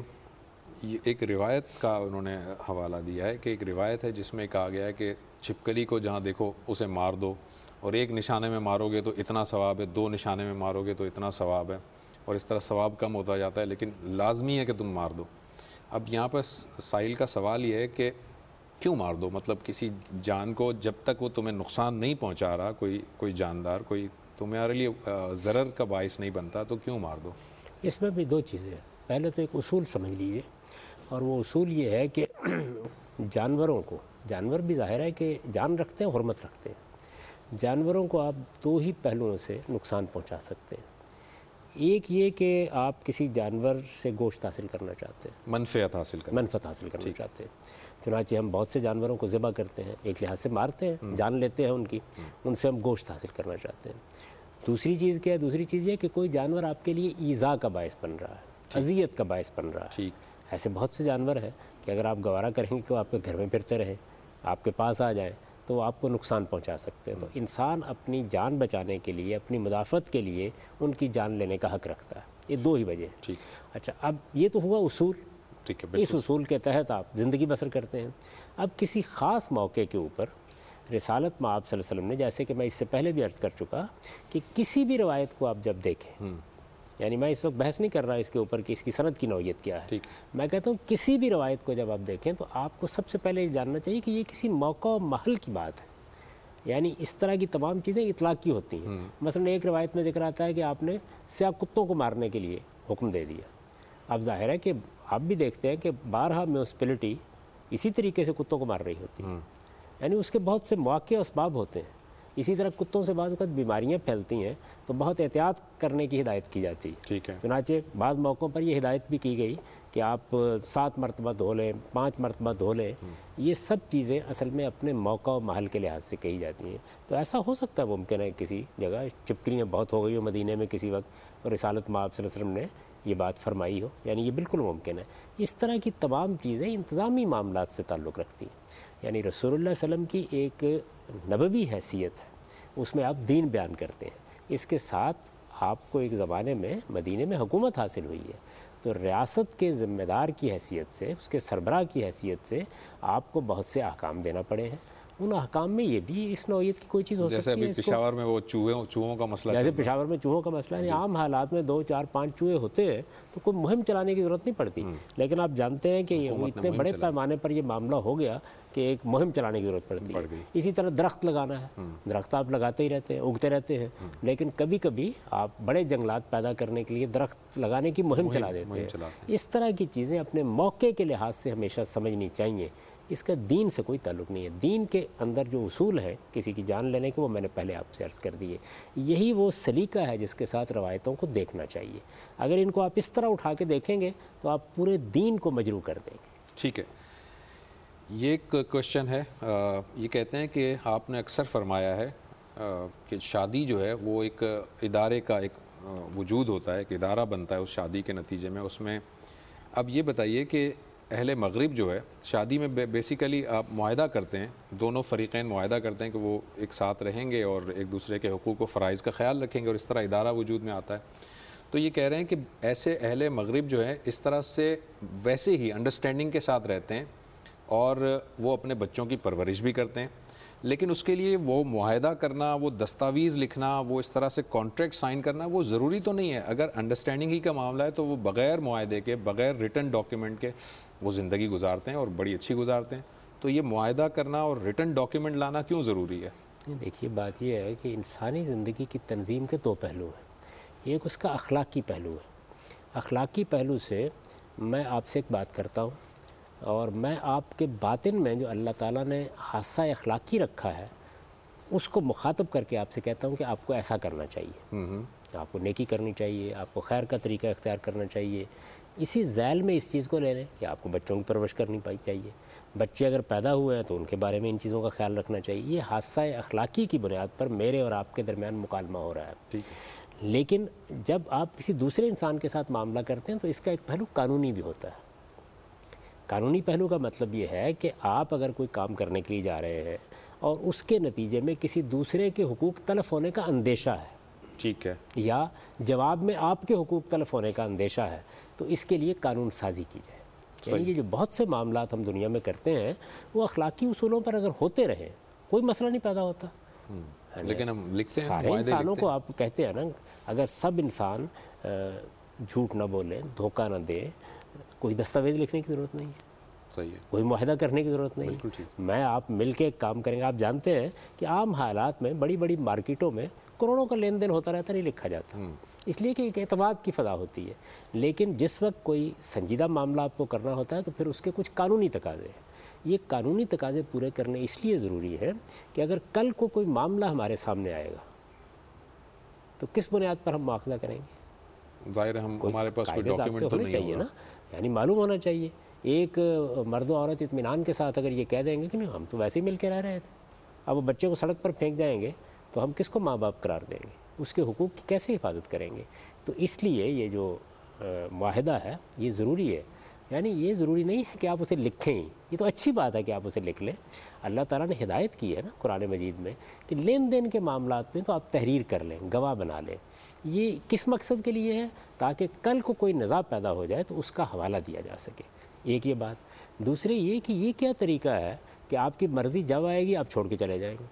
Speaker 1: یہ ایک روایت کا انہوں نے حوالہ دیا ہے کہ ایک روایت ہے جس میں کہا گیا ہے کہ چھپکلی کو جہاں دیکھو اسے مار دو, اور ایک نشانے میں مارو گے تو اتنا ثواب ہے, دو نشانے میں مارو گے تو اتنا ثواب ہے, اور اس طرح ثواب کم ہوتا جاتا ہے, لیکن لازمی ہے کہ تم مار دو. اب یہاں پر سائل کا سوال یہ ہے کہ کیوں مار دو, مطلب کسی جان کو جب تک وہ تمہیں نقصان نہیں پہنچا رہا, کوئی کوئی جاندار, کوئی تمہارے لیے ضرر کا باعث نہیں بنتا, تو کیوں مار دو؟
Speaker 2: اس میں بھی دو چیزیں ہیں. پہلے تو ایک اصول سمجھ لیجیے, اور وہ اصول یہ ہے کہ جانوروں کو, جانور بھی ظاہر ہے کہ جان رکھتے ہیں, حرمت رکھتے ہیں. جانوروں کو آپ دو ہی پہلوؤں سے نقصان پہنچا سکتے ہیں. ایک یہ کہ آپ کسی جانور سے گوشت حاصل کرنا چاہتے ہیں,
Speaker 1: منفعت حاصل کرنا
Speaker 2: منفعت حاصل کرنا چاہتے ہیں. چنانچہ ہم بہت سے جانوروں کو ذبح کرتے ہیں, ایک لحاظ سے مارتے ہیں, جان لیتے ہیں ان کی, ان سے ہم گوشت حاصل کرنا چاہتے ہیں. دوسری چیز کیا ہے, دوسری چیز یہ کہ کوئی جانور آپ کے لیے ایذا کا باعث بن رہا ہے, اذیت کا باعث بن رہا ہے. ایسے بہت سے جانور ہیں کہ اگر آپ گوارا کریں گے کہ وہ آپ کے گھر میں پھرتے رہیں, آپ کے پاس آ جائیں, تو وہ آپ کو نقصان پہنچا سکتے ہیں. تو انسان اپنی جان بچانے کے لیے, اپنی مدافعت کے لیے ان کی جان لینے کا حق رکھتا ہے. یہ دو ہی وجہ ہیں. اچھا, اب یہ تو ہوا اصول, اس اصول کے تحت آپ زندگی بسر کرتے ہیں. اب کسی خاص موقع کے اوپر رسالت میں آپ صلی اللہ علیہ وسلم نے, جیسے کہ میں اس سے پہلے بھی عرض کر چکا کہ کسی بھی روایت کو آپ جب دیکھیں, یعنی میں اس وقت بحث نہیں کر رہا اس کے اوپر کہ اس کی سند کی نوعیت کیا ہے, میں کہتا ہوں کسی بھی روایت کو جب آپ دیکھیں تو آپ کو سب سے پہلے یہ جاننا چاہیے کہ یہ کسی موقع و محل کی بات ہے. یعنی اس طرح کی تمام چیزیں اطلاق کی ہوتی ہیں. مثلا ایک روایت میں ذکر آتا ہے کہ آپ نے سیاہ کتوں کو مارنے کے لیے حکم دے دیا. اب ظاہر ہے کہ آپ بھی دیکھتے ہیں کہ بارہا میونسپلٹی اسی طریقے سے کتوں کو مار رہی ہوتی ہے, یعنی اس کے بہت سے مواقع و اسباب ہوتے ہیں. اسی طرح کتوں سے بعض اوقات بیماریاں پھیلتی ہیں تو بہت احتیاط کرنے کی ہدایت کی جاتی ہے.
Speaker 1: ٹھیک ہے.
Speaker 2: چنانچہ بعض موقعوں پر یہ ہدایت بھی کی گئی کہ آپ سات مرتبہ دھو لیں, پانچ مرتبہ دھو لیں. یہ سب چیزیں اصل میں اپنے موقع و محل کے لحاظ سے کہی جاتی ہیں. تو ایسا ہو سکتا ہے, ممکن ہے کسی جگہ چپکلیاں بہت ہو گئی ہو مدینے میں کسی وقت, اور رسالت میں آپ صلی اللہ علیہ وسلم نے یہ بات فرمائی ہو, یعنی یہ بالکل ممکن ہے. اس طرح کی تمام چیزیں انتظامی معاملات سے تعلق رکھتی ہیں. یعنی رسول اللہ علیہ وسلم کی ایک نبوی حیثیت ہے, اس میں آپ دین بیان کرتے ہیں. اس کے ساتھ آپ کو ایک زمانے میں مدینے میں حکومت حاصل ہوئی ہے, تو ریاست کے ذمہ دار کی حیثیت سے, اس کے سربراہ کی حیثیت سے آپ کو بہت سے احکام دینا پڑے ہیں. ان احکام میں یہ بھی اس نوعیت کی کوئی چیز ہو سکتی ہے.
Speaker 1: جیسے ابھی پشاور میں وہ چوہے چوہوں کا مسئلہ,
Speaker 2: جیسے پشاور میں چوہوں کا مسئلہ ہے, عام حالات میں دو چار پانچ چوہے ہوتے ہیں تو کوئی مہم چلانے کی ضرورت نہیں پڑتی. لیکن آپ جانتے ہیں کہ اتنے بڑے پیمانے پر یہ معاملہ ہو گیا کہ ایک مہم چلانے کی ضرورت پڑتی ہے. اسی طرح درخت لگانا ہے, درخت آپ لگاتے ہی رہتے ہیں, اگتے رہتے ہیں, لیکن کبھی کبھی آپ بڑے جنگلات پیدا کرنے کے لیے درخت لگانے کی مہم چلا دیتے ہیں. اس طرح کی چیزیں اپنے موقع کے لحاظ سے ہمیشہ سمجھنی چاہیے. اس کا دین سے کوئی تعلق نہیں ہے. دین کے اندر جو اصول ہے کسی کی جان لینے کے, وہ میں نے پہلے آپ سے عرض کر دیے. یہی وہ سلیقہ ہے جس کے ساتھ روایتوں کو دیکھنا چاہیے. اگر ان کو آپ اس طرح اٹھا کے دیکھیں گے تو آپ پورے دین کو مجروح کر دیں گے.
Speaker 1: ٹھیک ہے. یہ ایک کوشچن ہے, یہ کہتے ہیں کہ آپ نے اکثر فرمایا ہے کہ شادی جو ہے وہ ایک ادارے کا ایک وجود ہوتا ہے, ایک ادارہ بنتا ہے اس شادی کے نتیجے میں. اس میں اب یہ بتائیے کہ اہل مغرب جو ہے شادی میں بیسیکلی آپ معاہدہ کرتے ہیں, دونوں فریقین معاہدہ کرتے ہیں کہ وہ ایک ساتھ رہیں گے اور ایک دوسرے کے حقوق و فرائض کا خیال رکھیں گے, اور اس طرح ادارہ وجود میں آتا ہے. تو یہ کہہ رہے ہیں کہ ایسے اہل مغرب جو ہے اس طرح سے ویسے ہی انڈرسٹینڈنگ کے ساتھ رہتے ہیں, اور وہ اپنے بچوں کی پرورش بھی کرتے ہیں, لیکن اس کے لیے وہ معاہدہ کرنا, وہ دستاویز لکھنا, وہ اس طرح سے کانٹریکٹ سائن کرنا وہ ضروری تو نہیں ہے. اگر انڈرسٹینڈنگ ہی کا معاملہ ہے تو وہ بغیر معاہدے کے, بغیر ریٹن ڈاکیومنٹ کے وہ زندگی گزارتے ہیں اور بڑی اچھی گزارتے ہیں. تو یہ معاہدہ کرنا اور ریٹن ڈاکیومنٹ لانا کیوں ضروری ہے؟
Speaker 2: دیکھیے بات یہ ہے کہ انسانی زندگی کی تنظیم کے دو پہلو ہیں. ایک اس کا اخلاقی پہلو ہے. اخلاقی پہلو سے میں آپ سے ایک بات کرتا ہوں اور میں آپ کے باطن میں جو اللہ تعالیٰ نے حادثہ اخلاقی رکھا ہے اس کو مخاطب کر کے آپ سے کہتا ہوں کہ آپ کو ایسا کرنا چاہیے, آپ کو نیکی کرنی چاہیے, آپ کو خیر کا طریقہ اختیار کرنا چاہیے. اسی ذیل میں اس چیز کو لے لیں کہ آپ کو بچوں کی پرورش کرنی پائی چاہیے. بچے اگر پیدا ہوئے ہیں تو ان کے بارے میں ان چیزوں کا خیال رکھنا چاہیے. یہ حادثہ اخلاقی کی بنیاد پر میرے اور آپ کے درمیان مکالمہ ہو رہا ہے. لیکن جب آپ کسی دوسرے انسان کے ساتھ معاملہ کرتے ہیں تو اس کا ایک پہلو قانونی بھی ہوتا ہے. قانونی پہلو کا مطلب یہ ہے کہ آپ اگر کوئی کام کرنے کے لیے جا رہے ہیں اور اس کے نتیجے میں کسی دوسرے کے حقوق تلف ہونے کا اندیشہ ہے,
Speaker 1: ٹھیک ہے,
Speaker 2: یا جواب میں آپ کے حقوق تلف ہونے کا اندیشہ ہے, تو اس کے لیے قانون سازی کی جائے. یعنی یہ جو بہت سے معاملات ہم دنیا میں کرتے ہیں وہ اخلاقی اصولوں پر اگر ہوتے رہیں کوئی مسئلہ نہیں پیدا ہوتا.
Speaker 1: لیکن ہم لکھتے ہیں,
Speaker 2: سارے انسانوں کو آپ کہتے ہیں نا, اگر سب انسان جھوٹ نہ بولیں, دھوکہ نہ دے, کوئی دستاویز لکھنے کی ضرورت نہیں ہے,
Speaker 1: صحیح ہے,
Speaker 2: کوئی معاہدہ کرنے کی ضرورت نہیں ہے. میں آپ مل کے کام کریں گے. آپ جانتے ہیں کہ عام حالات میں بڑی بڑی مارکیٹوں میں کروڑوں کا لین دین ہوتا رہتا, نہیں لکھا جاتا, اس لیے کہ ایک اعتماد کی فضا ہوتی ہے. لیکن جس وقت کوئی سنجیدہ معاملہ آپ کو کرنا ہوتا ہے تو پھر اس کے کچھ قانونی تقاضے ہیں. یہ قانونی تقاضے پورے کرنے اس لیے ضروری ہے کہ اگر کل کو کوئی معاملہ ہمارے سامنے آئے گا تو کس بنیاد پر ہم مواخذہ کریں گے؟
Speaker 1: ظاہر ہے ہم ہمارے پاس کوئی ڈاکیومنٹ تو نہیں
Speaker 2: چاہیے نا, یعنی معلوم ہونا چاہیے. ایک مرد و عورت اطمینان کے ساتھ اگر یہ کہہ دیں گے کہ نہیں ہم تو ویسے ہی مل کے رہ رہے تھے, اب وہ بچے کو سڑک پر پھینک جائیں گے تو ہم کس کو ماں باپ قرار دیں گے, اس کے حقوق کی کیسے حفاظت کریں گے؟ تو اس لیے یہ جو معاہدہ ہے یہ ضروری ہے. یعنی یہ ضروری نہیں ہے کہ آپ اسے لکھیں, یہ تو اچھی بات ہے کہ آپ اسے لکھ لیں. اللہ تعالیٰ نے ہدایت کی ہے نا قرآن مجید میں کہ لین دین کے معاملات میں تو آپ تحریر کر لیں, گواہ بنا لیں. یہ کس مقصد کے لیے ہے؟ تاکہ کل کو کوئی نزاع پیدا ہو جائے تو اس کا حوالہ دیا جا سکے. ایک یہ بات. دوسرے یہ کہ یہ کیا طریقہ ہے کہ آپ کی مرضی جب آئے گی آپ چھوڑ کے چلے جائیں گے.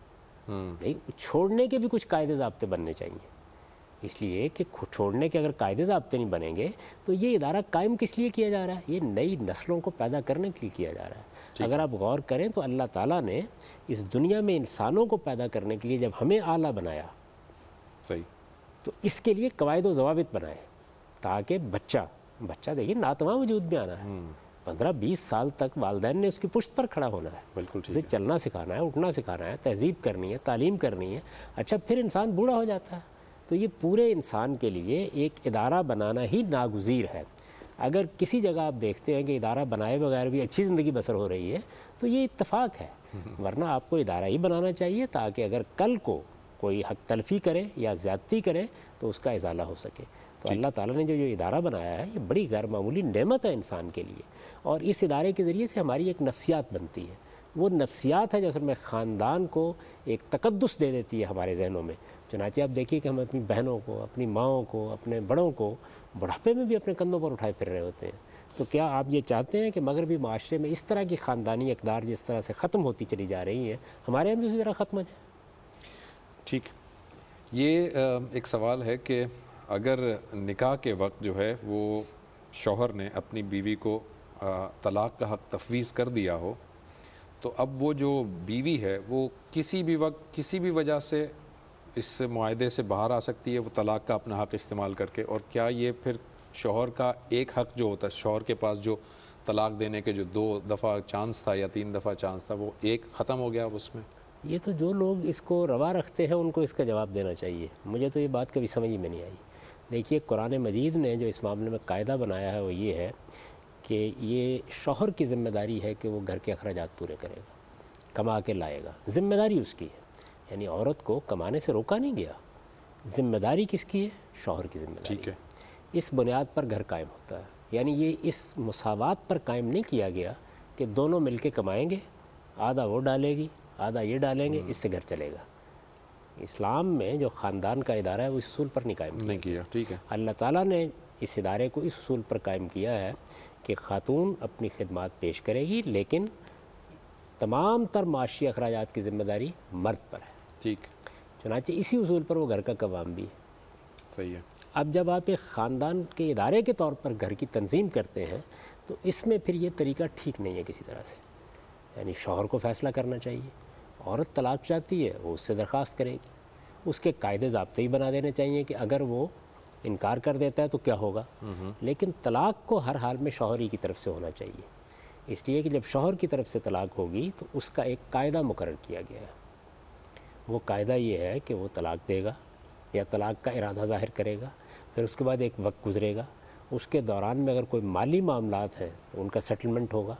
Speaker 2: نہیں, چھوڑنے کے بھی کچھ قاعدے ضابطے بننے چاہیے. اس لیے کہ چھوڑنے کے اگر قاعدے ضابطے نہیں بنیں گے تو یہ ادارہ قائم کس لیے کیا جا رہا ہے؟ یہ نئی نسلوں کو پیدا کرنے کے لیے کیا جا رہا ہے. اگر آپ غور کریں تو اللہ تعالیٰ نے اس دنیا میں انسانوں کو پیدا کرنے کے لیے جب ہمیں اعلیٰ بنایا,
Speaker 1: صحیح,
Speaker 2: تو اس کے لیے قواعد و ضوابط بنائے تاکہ بچہ بچہ دیکھیے ناتواں وجود میں آنا ہے. پندرہ بیس سال تک والدین نے اس کی پشت پر کھڑا ہونا ہے,
Speaker 1: بالکل
Speaker 2: اسے چلنا سکھانا ہے, اٹھنا سکھانا ہے, تہذیب کرنی ہے, تعلیم کرنی ہے. اچھا پھر انسان بوڑھا ہو جاتا ہے تو یہ پورے انسان کے لیے ایک ادارہ بنانا ہی ناگزیر ہے. اگر کسی جگہ آپ دیکھتے ہیں کہ ادارہ بنائے بغیر بھی اچھی زندگی بسر ہو رہی ہے تو یہ اتفاق ہے, ورنہ آپ کو ادارہ ہی بنانا چاہیے تاکہ اگر کل کو کوئی حق تلفی کرے یا زیادتی کرے تو اس کا ازالہ ہو سکے. تو اللہ تعالیٰ نے جو یہ ادارہ بنایا ہے یہ بڑی غیر معمولی نعمت ہے انسان کے لیے, اور اس ادارے کے ذریعے سے ہماری ایک نفسیات بنتی ہے. وہ نفسیات ہے جو اصل میں خاندان کو ایک تقدس دے دیتی ہے ہمارے ذہنوں میں. چنانچہ آپ دیکھیے کہ ہم اپنی بہنوں کو, اپنی ماؤں کو, اپنے بڑوں کو بڑھاپے میں بھی اپنے کندھوں پر اٹھائے پھر رہے ہوتے ہیں. تو کیا آپ یہ چاہتے ہیں کہ مغربی معاشرے میں اس طرح کی خاندانی اقدار جس طرح سے ختم ہوتی چلی جا رہی ہیں ہمارے یہاں بھی اسی طرح ختم ہو جائے؟
Speaker 1: ٹھیک. یہ ایک سوال ہے کہ اگر نکاح کے وقت جو ہے وہ شوہر نے اپنی بیوی کو طلاق کا حق تفویض کر دیا ہو تو اب وہ جو بیوی ہے وہ کسی بھی وقت کسی بھی وجہ سے اس معاہدے سے باہر آ سکتی ہے, وہ طلاق کا اپنا حق استعمال کر کے, اور کیا یہ پھر شوہر کا ایک حق جو ہوتا ہے, شوہر کے پاس جو طلاق دینے کے جو دو دفعہ چانس تھا یا تین دفعہ چانس تھا وہ ایک ختم ہو گیا اس میں؟
Speaker 2: یہ تو جو لوگ اس کو روا رکھتے ہیں ان کو اس کا جواب دینا چاہیے. مجھے تو یہ بات کبھی سمجھ میں نہیں آئی. دیکھیے قرآن مجید نے جو اس معاملے میں قاعدہ بنایا ہے وہ یہ ہے کہ یہ شوہر کی ذمہ داری ہے کہ وہ گھر کے اخراجات پورے کرے گا, کما کے لائے گا, ذمہ داری اس کی ہے. یعنی عورت کو کمانے سے روکا نہیں گیا, ذمہ داری کس کی ہے؟ شوہر کی ذمہ داری.
Speaker 1: ٹھیک ہے.
Speaker 2: اس بنیاد پر گھر قائم ہوتا ہے. یعنی یہ اس مساوات پر قائم نہیں کیا گیا کہ دونوں مل کے کمائیں گے, آدھا وہ ڈالے گی آدھا یہ ڈالیں گے, اس سے گھر چلے گا. اسلام میں جو خاندان کا ادارہ ہے وہ اس اصول پر نہیں قائم
Speaker 1: نہیں کیا. ٹھیک ہے.
Speaker 2: اللہ تعالیٰ نے اس ادارے کو اس اصول پر قائم کیا ہے کہ خاتون اپنی خدمات پیش کرے گی لیکن تمام تر معاشی اخراجات کی ذمہ داری مرد پر ہے.
Speaker 1: ٹھیک.
Speaker 2: چنانچہ اسی اصول پر وہ گھر کا قوام بھی ہے.
Speaker 1: صحیح ہے.
Speaker 2: اب جب آپ ایک خاندان کے ادارے کے طور پر گھر کی تنظیم کرتے ہیں تو اس میں پھر یہ طریقہ ٹھیک نہیں ہے کسی طرح سے. یعنی شوہر کو فیصلہ کرنا چاہیے. عورت طلاق چاہتی ہے وہ اس سے درخواست کرے گی. اس کے قاعدے ضابطے ہی بنا دینے چاہیے کہ اگر وہ انکار کر دیتا ہے تو کیا ہوگا. لیکن طلاق کو ہر حال میں شوہر ہی کی طرف سے ہونا چاہیے. اس لیے کہ جب شوہر کی طرف سے طلاق ہوگی تو اس کا ایک قاعدہ مقرر کیا گیا ہے. وہ قاعدہ یہ ہے کہ وہ طلاق دے گا یا طلاق کا ارادہ ظاہر کرے گا. پھر اس کے بعد ایک وقت گزرے گا. اس کے دوران میں اگر کوئی مالی معاملات ہیں تو ان کا سیٹلمنٹ ہوگا.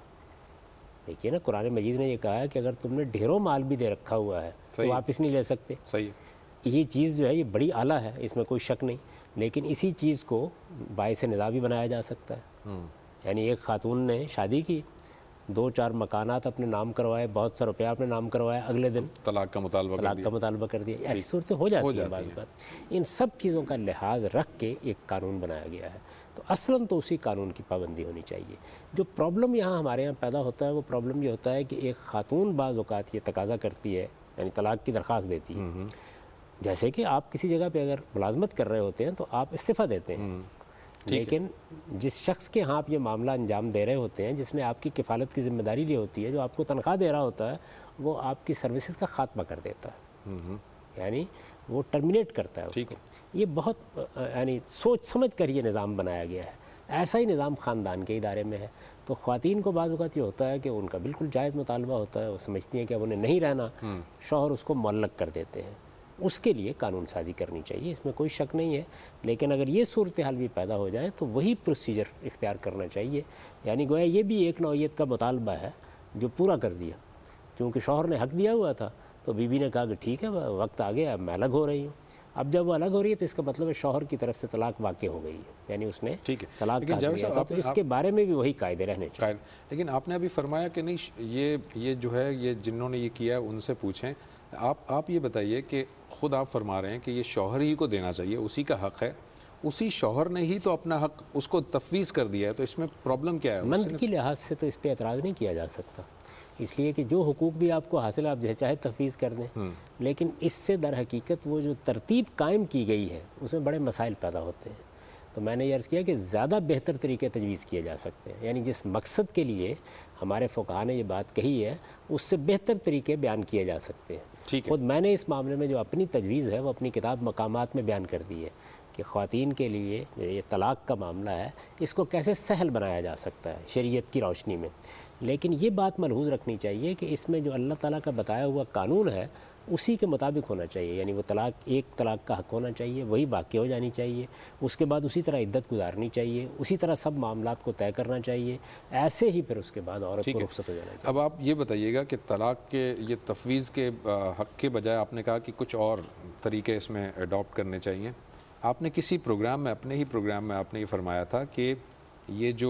Speaker 2: دیکھیے نا قرآن مجید نے یہ کہا ہے کہ اگر تم نے ڈھیروں مال بھی دے رکھا ہوا ہے تو واپس نہیں لے سکتے.
Speaker 1: صحیح.
Speaker 2: یہ چیز جو ہے یہ بڑی اعلیٰ ہے, اس میں کوئی شک نہیں. لیکن اسی چیز کو باعث نزاع بھی بنایا جا سکتا ہے. یعنی ایک خاتون نے شادی کی, دو چار مکانات اپنے نام کروائے, بہت سا روپیہ اپنے نام کروایا, اگلے دن
Speaker 1: طلاق کا مطالبہ
Speaker 2: طلاق کا مطالبہ کر دیا. ایسی صورتیں ہو جاتی ہیں بعض اوقات. ان سب چیزوں کا لحاظ رکھ کے ایک قانون بنایا گیا ہے. تو اصلاً تو اسی قانون کی پابندی ہونی چاہیے. جو پرابلم یہاں ہمارے یہاں پیدا ہوتا ہے وہ پرابلم یہ ہوتا ہے کہ ایک خاتون بعض اوقات یہ تقاضا کرتی ہے, یعنی طلاق کی درخواست دیتی ہے. جیسے کہ آپ کسی جگہ پہ اگر ملازمت کر رہے ہوتے ہیں تو آپ استعفیٰ دیتے ہیں, لیکن جس شخص کے ہاں آپ یہ معاملہ انجام دے رہے ہوتے ہیں, جس نے آپ کی کفالت کی ذمہ داری لی ہوتی ہے, جو آپ کو تنخواہ دے رہا ہوتا ہے, وہ آپ کی سروسز کا خاتمہ کر دیتا ہے. یعنی وہ ٹرمینیٹ کرتا ہے اس کو. یہ بہت یعنی سوچ سمجھ کر یہ نظام بنایا گیا ہے. ایسا ہی نظام خاندان کے ادارے میں ہے. تو خواتین کو بعض اوقات یہ ہوتا ہے کہ ان کا بالکل جائز مطالبہ ہوتا ہے, وہ سمجھتی ہیں کہ اب انہیں نہیں رہنا, شوہر اس کو معلق کر دیتے ہیں. اس کے لیے قانون سازی کرنی چاہیے, اس میں کوئی شک نہیں ہے. لیکن اگر یہ صورتحال بھی پیدا ہو جائے تو وہی پروسیجر اختیار کرنا چاہیے. یعنی گویا یہ بھی ایک نوعیت کا مطالبہ ہے جو پورا کر دیا. کیونکہ شوہر نے حق دیا ہوا تھا تو بیوی نے کہا کہ ٹھیک ہے وقت آ گیا, اب میں الگ ہو رہی ہوں. اب جب وہ الگ ہو رہی ہے تو اس کا مطلب ہے شوہر کی طرف سے طلاق واقع ہو گئی ہے, یعنی اس نے طلاق کا دیا تھا. تو اس کے بارے میں بھی وہی قاعدے رہنے چاہیے.
Speaker 1: لیکن آپ نے ابھی فرمایا کہ نہیں, یہ یہ جو ہے یہ جنہوں نے یہ کیا ان سے پوچھیں. آپ آپ یہ بتائیے کہ خود آپ فرما رہے ہیں کہ یہ شوہر ہی کو دینا چاہیے, اسی کا حق ہے, اسی شوہر نے ہی تو اپنا حق اس کو تفویض کر دیا ہے, تو اس میں پرابلم کیا ہے؟
Speaker 2: منطق کی لحاظ سے تو اس پہ اعتراض نہیں کیا جا سکتا, اس لیے کہ جو حقوق بھی آپ کو حاصل ہے آپ جیسے چاہے تفویض کر دیں. لیکن اس سے در حقیقت وہ جو ترتیب قائم کی گئی ہے اس میں بڑے مسائل پیدا ہوتے ہیں. تو میں نے یہ عرض کیا کہ زیادہ بہتر طریقے تجویز کیے جا سکتے ہیں. یعنی جس مقصد کے لیے ہمارے فقہاء نے یہ بات کہی ہے اس سے بہتر طریقے بیان کیے جا سکتے ہیں. خود میں نے اس معاملے میں جو اپنی تجویز ہے وہ اپنی کتاب مقامات میں بیان کر دی ہے کہ خواتین کے لیے یہ طلاق کا معاملہ ہے اس کو کیسے سہل بنایا جا سکتا ہے شریعت کی روشنی میں. لیکن یہ بات ملحوظ رکھنی چاہیے کہ اس میں جو اللہ تعالیٰ کا بتایا ہوا قانون ہے اسی کے مطابق ہونا چاہیے. یعنی وہ طلاق ایک طلاق کا حق ہونا چاہیے, وہی واقع ہو جانی چاہیے, اس کے بعد اسی طرح عدت گزارنی چاہیے, اسی طرح سب معاملات کو طے کرنا چاہیے. ایسے ہی پھر اس کے بعد عورت کو رخصت ہو جانا چاہیے.
Speaker 1: اب آپ یہ بتائیے گا کہ طلاق کے یہ تفویض کے حق کے بجائے آپ نے کہا کہ کچھ اور طریقے اس میں اڈاپٹ کرنے چاہیے. آپ نے کسی پروگرام میں اپنے ہی پروگرام میں آپ نے یہ فرمایا تھا کہ یہ جو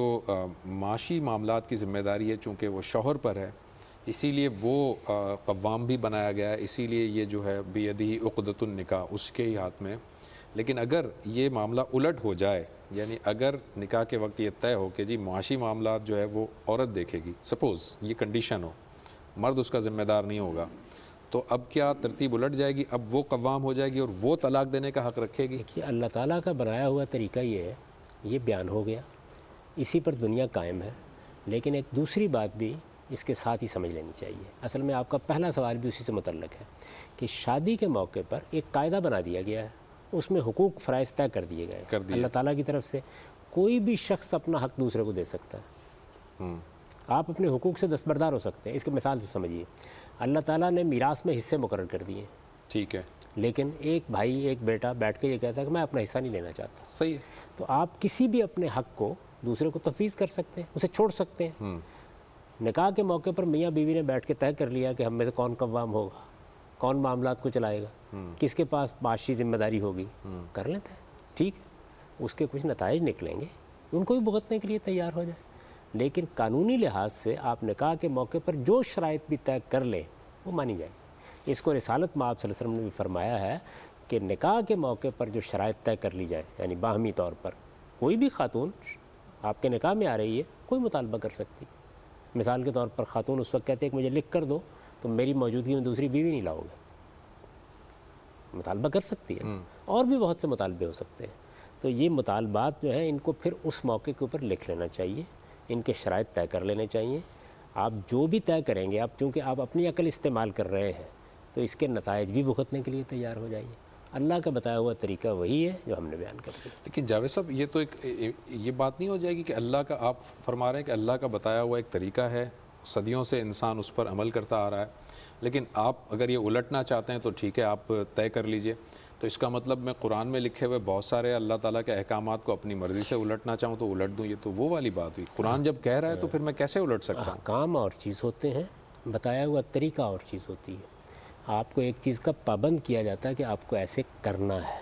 Speaker 1: معاشی معاملات کی ذمہ داری ہے چونکہ وہ شوہر پر ہے اسی لیے وہ قوام بھی بنایا گیا ہے, اسی لیے یہ جو ہے بیدہی عقدۃ النکاح اس کے ہی ہاتھ میں. لیکن اگر یہ معاملہ الٹ ہو جائے, یعنی اگر نکاح کے وقت یہ طے ہو کہ جی معاشی معاملات جو ہے وہ عورت دیکھے گی, سپوز یہ کنڈیشن ہو, مرد اس کا ذمہ دار نہیں ہوگا, تو اب کیا ترتیب الٹ جائے گی؟ اب وہ قوام ہو جائے گی اور وہ طلاق دینے کا حق رکھے گی؟
Speaker 2: دیکھیے اللہ تعالیٰ کا بنایا ہوا طریقہ یہ ہے, یہ بیان ہو گیا, اسی پر دنیا قائم ہے. لیکن ایک دوسری بات بھی اس کے ساتھ ہی سمجھ لینی چاہیے. اصل میں آپ کا پہلا سوال بھی اسی سے متعلق ہے کہ شادی کے موقع پر ایک قاعدہ بنا دیا گیا ہے, اس میں حقوق فرائض طے کر دیے گئے ہیں اللہ تعالیٰ کی طرف سے. کوئی بھی شخص اپنا حق دوسرے کو دے سکتا ہے, آپ اپنے حقوق سے دستبردار ہو سکتے ہیں. اس کے مثال سے سمجھیے, اللہ تعالیٰ نے میراث میں حصے مقرر کر دیے,
Speaker 1: ٹھیک ہے,
Speaker 2: لیکن ایک بھائی ایک بیٹا بیٹھ کے یہ کہتا ہے کہ میں اپنا حصہ نہیں لینا چاہتا.
Speaker 1: صحیح ہے.
Speaker 2: تو آپ کسی بھی اپنے حق کو دوسرے کو تفویض کر سکتے ہیں, اسے چھوڑ سکتے ہیں. نکاح کے موقع پر میاں بیوی نے بیٹھ کے طے کر لیا کہ ہم میں سے کون قوام ہوگا, کون معاملات کو چلائے گا, کس کے پاس معاشی ذمہ داری ہوگی, کر لیتے ہیں, ٹھیک ہے. اس کے کچھ نتائج نکلیں گے, ان کو بھی بھگتنے کے لیے تیار ہو جائے. لیکن قانونی لحاظ سے آپ نکاح کے موقع پر جو شرائط بھی طے کر لیں وہ مانی جائے. اس کو رسالت میں آپ صلی اللہ علیہ وسلم نے بھی فرمایا ہے کہ نکاح کے موقع پر جو شرائط طے کر لی جائے, یعنی باہمی طور پر کوئی بھی خاتون آپ کے نکاح میں آ رہی ہے, کوئی مطالبہ کر سکتی, مثال کے طور پر خاتون اس وقت کہتے ہیں کہ مجھے لکھ کر دو تو میری موجودگی میں دوسری بیوی نہیں لاؤ گے، مطالبہ کر سکتی ہے، اور بھی بہت سے مطالبے ہو سکتے ہیں۔ تو یہ مطالبات جو ہیں ان کو پھر اس موقع کے اوپر لکھ لینا چاہیے، ان کے شرائط طے کر لینے چاہیے۔ آپ جو بھی طے کریں گے، آپ چونکہ آپ اپنی عقل استعمال کر رہے ہیں تو اس کے نتائج بھی بھگتنے کے لیے تیار ہو جائیے۔ اللہ کا بتایا ہوا طریقہ وہی ہے جو ہم نے بیان کر دیا۔
Speaker 1: لیکن جاوید صاحب یہ تو ایک یہ بات نہیں ہو جائے گی کہ اللہ کا، آپ فرما رہے ہیں کہ اللہ کا بتایا ہوا ایک طریقہ ہے، صدیوں سے انسان اس پر عمل کرتا آ رہا ہے، لیکن آپ اگر یہ الٹنا چاہتے ہیں تو ٹھیک ہے، آپ طے کر لیجئے۔ تو اس کا مطلب میں قرآن میں لکھے ہوئے بہت سارے اللہ تعالیٰ کے احکامات کو اپنی مرضی سے الٹنا چاہوں تو الٹ دوں، یہ تو وہ والی بات ہوئی۔ قرآن جب کہہ رہا ہے تو پھر میں کیسے الٹ سکتا ہوں؟
Speaker 2: احکام اور چیز ہوتے ہیں، بتایا ہوا طریقہ اور چیز ہوتی ہے۔ آپ کو ایک چیز کا پابند کیا جاتا ہے کہ آپ کو ایسے کرنا ہے،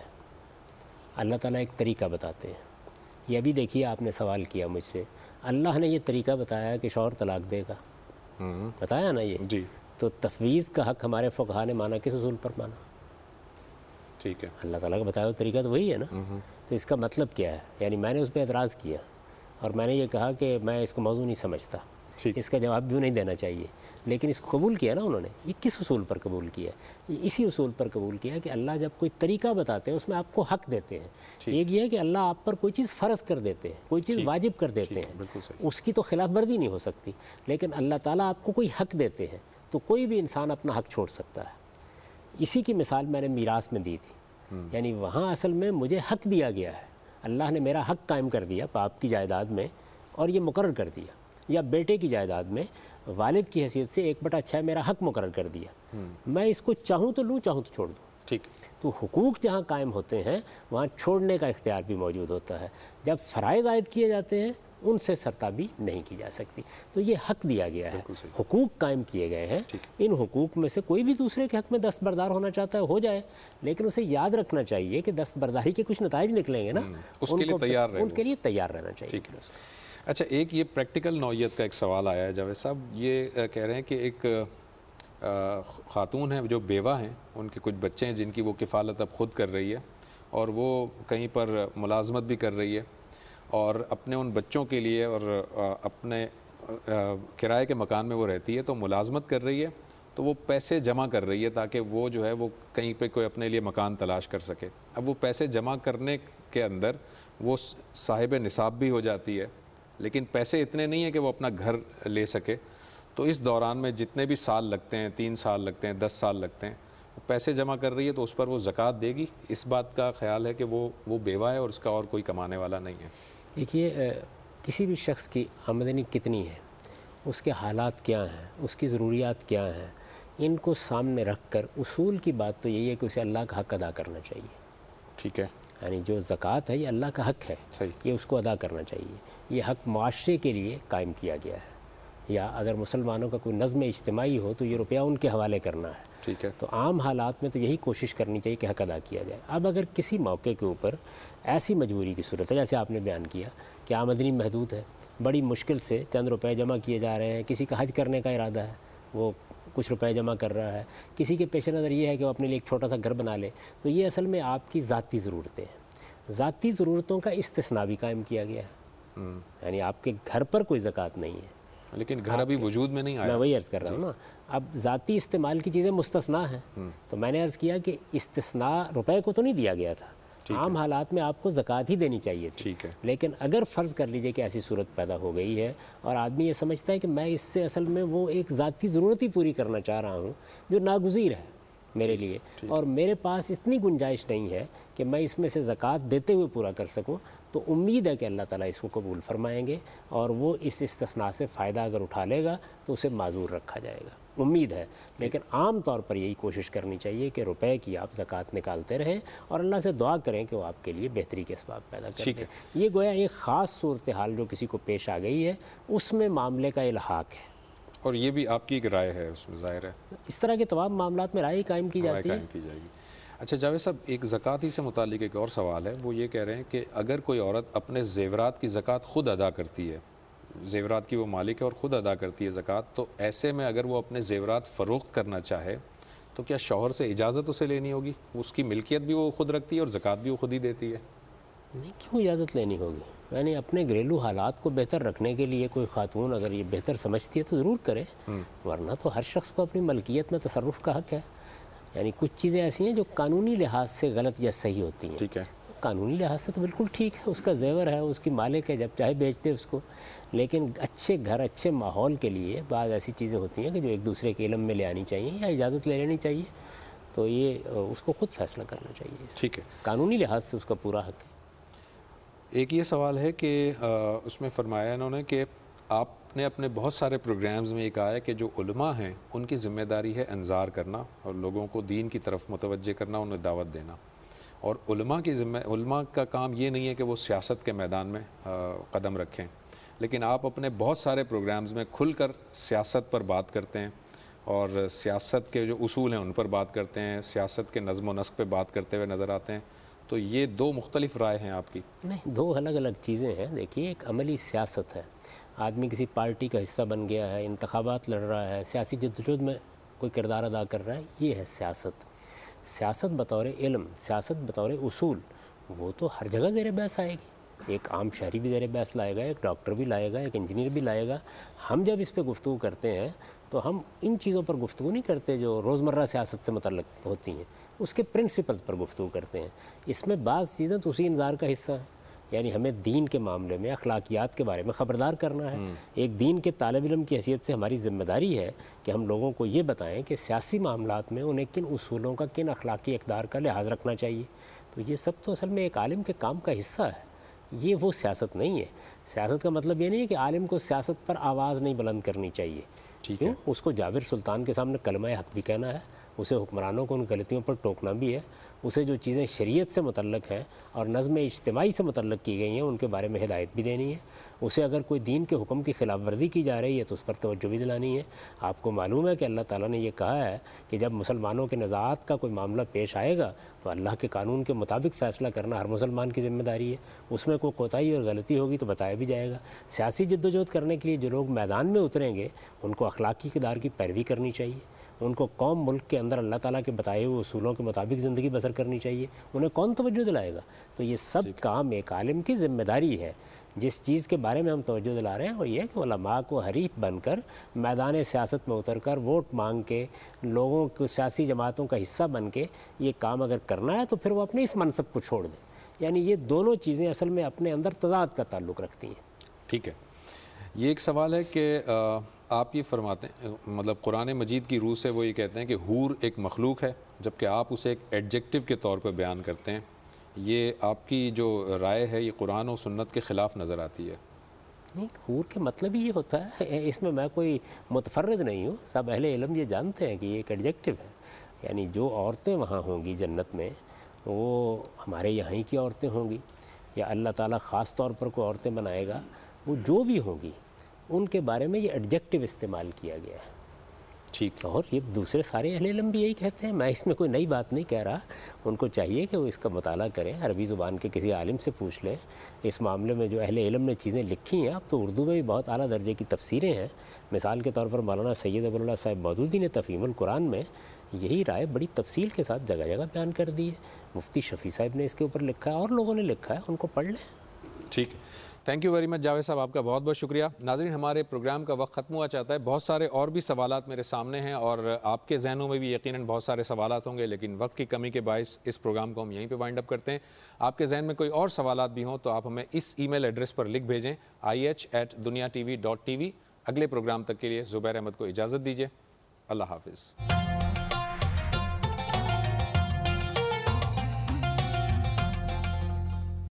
Speaker 2: اللہ تعالیٰ ایک طریقہ بتاتے ہیں۔ یہ بھی دیکھیے، آپ نے سوال کیا مجھ سے، اللہ نے یہ طریقہ بتایا کہ شوہر طلاق دے گا، بتایا نا یہ
Speaker 1: جی،
Speaker 2: تو تفویض کا حق ہمارے فقہا نے مانا کس اصول پر مانا؟
Speaker 1: ٹھیک ہے،
Speaker 2: اللہ تعالیٰ کا بتایا ہوا طریقہ تو وہی ہے نا۔ تو اس کا مطلب کیا ہے؟ یعنی میں نے اس پہ اعتراض کیا اور میں نے یہ کہا کہ میں اس کو موضوع نہیں سمجھتا، اس کا جواب بھی نہیں دینا چاہیے، لیکن اس کو قبول کیا نا انہوں نے۔ یہ کس اصول پر قبول کیا؟ یہ اسی اصول پر قبول کیا کہ اللہ جب کوئی طریقہ بتاتے ہیں اس میں آپ کو حق دیتے ہیں۔ ایک یہ ہے کہ اللہ آپ پر کوئی چیز فرض کر دیتے ہیں، کوئی چیز واجب کر دیتے ہیں، اس کی تو خلاف ورزی نہیں ہو سکتی، لیکن اللہ تعالیٰ آپ کو کوئی حق دیتے ہیں تو کوئی بھی انسان اپنا حق چھوڑ سکتا ہے۔ اسی کی مثال میں نے میراث میں دی تھی، یعنی وہاں اصل میں مجھے حق دیا گیا ہے، اللہ نے میرا حق قائم کر دیا باپ کی جائیداد میں اور یہ مقرر کر دیا، یا بیٹے کی جائیداد میں والد کی حیثیت سے ایک بٹا چھ میرا حق مقرر کر دیا، میں اس کو چاہوں تو لوں، چاہوں تو چھوڑ دوں۔
Speaker 1: ٹھیک،
Speaker 2: تو حقوق جہاں قائم ہوتے ہیں وہاں چھوڑنے کا اختیار بھی موجود ہوتا ہے۔ جب فرائض عائد کیے جاتے ہیں ان سے سرتابی نہیں کی جا سکتی۔ تو یہ حق دیا گیا ہے، حقوق قائم کیے گئے ہیں، ان حقوق میں سے کوئی بھی دوسرے کے حق میں دستبردار ہونا چاہتا ہے ہو جائے، لیکن اسے یاد رکھنا چاہیے کہ دستبرداری کے کچھ نتائج نکلیں گے نا،
Speaker 1: اس کے لیے تیار رہے،
Speaker 2: ان کے لیے تیار رہنا چاہیے۔
Speaker 1: اچھا، ایک یہ پریکٹیکل نوعیت کا ایک سوال آیا ہے جاوید صاحب، یہ کہہ رہے ہیں کہ ایک خاتون ہیں جو بیوہ ہیں، ان کے کچھ بچے ہیں جن کی وہ کفالت اب خود کر رہی ہے اور وہ کہیں پر ملازمت بھی کر رہی ہے، اور اپنے ان بچوں کے لیے اور اپنے کرائے کے مکان میں وہ رہتی ہے تو ملازمت کر رہی ہے، تو وہ پیسے جمع کر رہی ہے تاکہ وہ جو ہے وہ کہیں پہ کوئی اپنے لیے مکان تلاش کر سکے۔ اب وہ پیسے جمع کرنے کے اندر وہ صاحب نصاب بھی ہو جاتی ہے، لیکن پیسے اتنے نہیں ہیں کہ وہ اپنا گھر لے سکے، تو اس دوران میں جتنے بھی سال لگتے ہیں، تین سال لگتے ہیں، دس سال لگتے ہیں، پیسے جمع کر رہی ہے تو اس پر وہ زکوٰۃ دے گی؟ اس بات کا خیال ہے کہ وہ وہ بیوہ ہے اور اس کا اور کوئی کمانے والا نہیں ہے۔
Speaker 2: دیکھیے، کسی بھی شخص کی آمدنی کتنی ہے، اس کے حالات کیا ہیں، اس کی ضروریات کیا ہیں، ان کو سامنے رکھ کر اصول کی بات تو یہی ہے کہ اسے اللہ کا حق ادا کرنا چاہیے۔
Speaker 1: ٹھیک ہے،
Speaker 2: یعنی جو زکوٰۃ ہے یہ اللہ کا حق ہے، یہ اس کو ادا کرنا چاہیے۔ یہ حق معاشرے کے لیے قائم کیا گیا ہے، یا اگر مسلمانوں کا کوئی نظم اجتماعی ہو تو یہ روپیہ ان کے حوالے کرنا ہے۔
Speaker 1: ٹھیک ہے،
Speaker 2: تو عام حالات میں تو یہی کوشش کرنی چاہیے کہ حق ادا کیا جائے۔ اب اگر کسی موقع کے اوپر ایسی مجبوری کی صورت ہے، جیسے آپ نے بیان کیا کہ آمدنی محدود ہے، بڑی مشکل سے چند روپے جمع کیے جا رہے ہیں، کسی کا حج کرنے کا ارادہ ہے، وہ کچھ روپے جمع کر رہا ہے، کسی کے پیش نظر یہ ہے کہ وہ اپنے لیے ایک چھوٹا سا گھر بنا لے، تو یہ اصل میں آپ کی ذاتی ضرورتیں ہیں۔ ذاتی ضرورتوں کا استثناء بھی قائم کیا گیا ہے، یعنی آپ کے گھر پر کوئی زکوٰۃ نہیں ہے،
Speaker 1: لیکن گھر ابھی وجود میں نہیں آیا۔
Speaker 2: میں وہی عرض کر رہا ہوں نا، اب ذاتی استعمال کی چیزیں مستثنیٰ ہیں، تو میں نے عرض کیا کہ استثناء روپے کو تو نہیں دیا گیا تھا، عام حالات میں آپ کو زکوٰۃ ہی دینی چاہیے تھی، لیکن اگر فرض کر لیجئے کہ ایسی صورت پیدا ہو گئی ہے اور آدمی یہ سمجھتا ہے کہ میں اس سے اصل میں وہ ایک ذاتی ضرورت ہی پوری کرنا چاہ رہا ہوں جو ناگزیر ہے میرے لیے، اور میرے پاس اتنی گنجائش نہیں ہے کہ میں اس میں سے زکوٰۃ دیتے ہوئے پورا کر سکوں، تو امید ہے کہ اللہ تعالیٰ اس کو قبول فرمائیں گے اور وہ اس استثناء سے فائدہ اگر اٹھا لے گا تو اسے معذور رکھا جائے گا، امید ہے۔ لیکن عام طور پر یہی کوشش کرنی چاہیے کہ روپے کی آپ زکوٰۃ نکالتے رہیں اور اللہ سے دعا کریں کہ وہ آپ کے لیے بہتری کے اسباب پیدا کر دیں۔ یہ گویا ایک خاص صورتحال جو کسی کو پیش آ گئی ہے اس میں معاملے کا الحاق ہے،
Speaker 1: اور یہ بھی آپ کی ایک رائے ہے اس میں، ظاہر ہے
Speaker 2: اس طرح کے تمام معاملات میں رائے قائم کی جاتی ہے۔
Speaker 1: اچھا جاوید صاحب، ایک زکوٰۃ ہی سے متعلق ایک اور سوال ہے، وہ یہ کہہ رہے ہیں کہ اگر کوئی عورت اپنے زیورات کی زکوٰۃ خود ادا کرتی ہے، زیورات کی وہ مالک ہے اور خود ادا کرتی ہے زکوٰۃ، تو ایسے میں اگر وہ اپنے زیورات فروخت کرنا چاہے تو کیا شوہر سے اجازت اسے لینی ہوگی؟ اس کی ملکیت بھی وہ خود رکھتی ہے اور زکوٰۃ بھی وہ خود ہی دیتی ہے؟
Speaker 2: نہیں، کیوں اجازت لینی ہوگی؟ یعنی اپنے گھریلو حالات کو بہتر رکھنے کے لیے کوئی خاتون اگر یہ بہتر سمجھتی ہے تو ضرور کرے، ورنہ تو ہر شخص کو اپنی ملکیت میں تصرف کا حق ہے۔ یعنی کچھ چیزیں ایسی ہیں جو قانونی لحاظ سے غلط یا صحیح ہوتی ہیں،
Speaker 1: ٹھیک ہے،
Speaker 2: قانونی لحاظ سے تو بالکل ٹھیک ہے، اس کا زیور ہے، اس کی مالک ہے، جب چاہے بیچ دے اس کو، لیکن اچھے گھر اچھے ماحول کے لیے بعض ایسی چیزیں ہوتی ہیں کہ جو ایک دوسرے کے علم میں لے آنی چاہیے یا اجازت لے لینی چاہیے، تو یہ اس کو خود فیصلہ کرنا چاہیے،
Speaker 1: ٹھیک ہے،
Speaker 2: قانونی لحاظ سے اس کا پورا حق ہے۔
Speaker 1: ایک یہ سوال ہے کہ اس میں فرمایا انہوں نے کہ آپ نے اپنے بہت سارے پروگرامز میں یہ کہا ہے کہ جو علماء ہیں ان کی ذمہ داری ہے انذار کرنا اور لوگوں کو دین کی طرف متوجہ کرنا، انہیں دعوت دینا، اور علماء کی ذمہ علماء کا کام یہ نہیں ہے کہ وہ سیاست کے میدان میں قدم رکھیں، لیکن آپ اپنے بہت سارے پروگرامز میں کھل کر سیاست پر بات کرتے ہیں اور سیاست کے جو اصول ہیں ان پر بات کرتے ہیں، سیاست کے نظم و نسق پہ بات کرتے ہوئے نظر آتے ہیں، تو یہ دو مختلف رائے ہیں آپ کی؟
Speaker 2: نہیں، دو الگ الگ چیزیں ہیں۔ دیکھیے، ایک عملی سیاست ہے، آدمی کسی پارٹی کا حصہ بن گیا ہے، انتخابات لڑ رہا ہے، سیاسی جدوجہد میں کوئی کردار ادا کر رہا ہے، یہ ہے سیاست۔ سیاست بطور علم، سیاست بطور اصول، وہ تو ہر جگہ زیر بحث آئے گی، ایک عام شہری بھی زیر بحث لائے گا، ایک ڈاکٹر بھی لائے گا، ایک انجینئر بھی لائے گا۔ ہم جب اس پہ گفتگو کرتے ہیں تو ہم ان چیزوں پر گفتگو نہیں کرتے جو روزمرہ سیاست سے متعلق ہوتی ہیں، اس کے پرنسپلز پر گفتگو کرتے ہیں۔ اس میں بعض چیزیں تو اسی انذار کا حصہ ہیں، یعنی ہمیں دین کے معاملے میں اخلاقیات کے بارے میں خبردار کرنا ہے۔ ایک دین کے طالب علم کی حیثیت سے ہماری ذمہ داری ہے کہ ہم لوگوں کو یہ بتائیں کہ سیاسی معاملات میں انہیں کن اصولوں کا، کن اخلاقی اقدار کا لحاظ رکھنا چاہیے۔ تو یہ سب تو اصل میں ایک عالم کے کام کا حصہ ہے، یہ وہ سیاست نہیں ہے۔ سیاست کا مطلب یہ نہیں ہے کہ عالم کو سیاست پر آواز نہیں بلند کرنی چاہیے، کیوں؟ اس کو جابر سلطان کے سامنے کلمہ حق بھی کہنا ہے، اسے حکمرانوں کو ان غلطیوں پر ٹوکنا بھی ہے، اسے جو چیزیں شریعت سے متعلق ہیں اور نظم اجتماعی سے متعلق کی گئی ہیں ان کے بارے میں ہدایت بھی دینی ہے، اسے اگر کوئی دین کے حکم کی خلاف ورزی کی جا رہی ہے تو اس پر توجہ بھی دلانی ہے۔ آپ کو معلوم ہے کہ اللہ تعالیٰ نے یہ کہا ہے کہ جب مسلمانوں کے نزاعات کا کوئی معاملہ پیش آئے گا تو اللہ کے قانون کے مطابق فیصلہ کرنا ہر مسلمان کی ذمہ داری ہے، اس میں کوئی کوتاہی اور غلطی ہوگی تو بتایا بھی جائے گا۔ سیاسی جدوجہد کرنے کے لیے جو لوگ میدان میں اتریں گے ان کو اخلاقی اقدار کی پیروی کرنی چاہیے، ان کو قوم ملک کے اندر اللہ تعالیٰ کے بتائے ہوئے اصولوں کے مطابق زندگی بسر کرنی چاہیے، انہیں کون توجہ دلائے گا؟ تو یہ سب کام ایک عالم کی ذمہ داری ہے۔ جس چیز کے بارے میں ہم توجہ دلا رہے ہیں وہ یہ ہے کہ علماء کو حریف بن کر میدان سیاست میں اتر کر ووٹ مانگ کے لوگوں کو سیاسی جماعتوں کا حصہ بن کے یہ کام اگر کرنا ہے تو پھر وہ اپنے اس منصب کو چھوڑ دیں۔ یعنی یہ دونوں چیزیں اصل میں اپنے اندر تضاد کا تعلق رکھتی ہیں۔
Speaker 1: ٹھیک ہے، یہ ایک سوال ہے کہ آپ یہ فرماتے ہیں، مطلب قرآن مجید کی روح سے وہ یہ کہتے ہیں کہ حور ایک مخلوق ہے، جبکہ آپ اسے ایک ایڈجیکٹو کے طور پہ بیان کرتے ہیں، یہ آپ کی جو رائے ہے یہ قرآن و سنت کے خلاف نظر آتی ہے؟
Speaker 2: نہیں، حور کے مطلب ہی یہ ہوتا ہے، اس میں میں کوئی متفرد نہیں ہوں، سب اہل علم یہ جانتے ہیں کہ یہ ایک ایڈجیکٹو ہے، یعنی جو عورتیں وہاں ہوں گی جنت میں وہ ہمارے یہاں ہی کی عورتیں ہوں گی یا اللہ تعالیٰ خاص طور پر کوئی عورتیں بنائے گا، وہ جو بھی ہوں گی ان کے بارے میں یہ ایڈجیکٹو استعمال کیا گیا ہے۔
Speaker 1: ٹھیک،
Speaker 2: اور یہ دوسرے سارے اہل علم بھی یہی کہتے ہیں، میں اس میں کوئی نئی بات نہیں کہہ رہا، ان کو چاہیے کہ وہ اس کا مطالعہ کریں، عربی زبان کے کسی عالم سے پوچھ لیں اس معاملے میں جو اہل علم نے چیزیں لکھی ہیں۔ اب تو اردو میں بھی بہت اعلیٰ درجے کی تفسیریں ہیں، مثال کے طور پر مولانا سید ابو اللہ صاحب مودودی نے تفہیم القرآن میں یہی رائے بڑی تفصیل کے ساتھ جگہ جگہ بیان کر دی ہے، مفتی شفیع صاحب نے اس کے اوپر لکھا ہے اور لوگوں نے لکھا ہے، ان کو پڑھ لیں۔
Speaker 1: ٹھیک ہے، thank you very much Javed صاحب، آپ کا بہت بہت شکریہ۔ ناظرین، ہمارے پروگرام کا وقت ختم ہوا چاہتا ہے، بہت سارے اور بھی سوالات میرے سامنے ہیں اور آپ کے ذہنوں میں بھی یقیناً بہت سارے سوالات ہوں گے، لیکن وقت کی کمی کے باعث اس پروگرام کو ہم یہیں پہ وائنڈ اپ کرتے ہیں۔ آپ کے ذہن میں کوئی اور سوالات بھی ہوں تو آپ ہمیں اس ای میل ایڈریس پر لکھ بھیجیں، I H at Dunya T V dot T V. اگلے پروگرام تک کے لیے زبیر احمد کو اجازت دیجیے، اللہ حافظ۔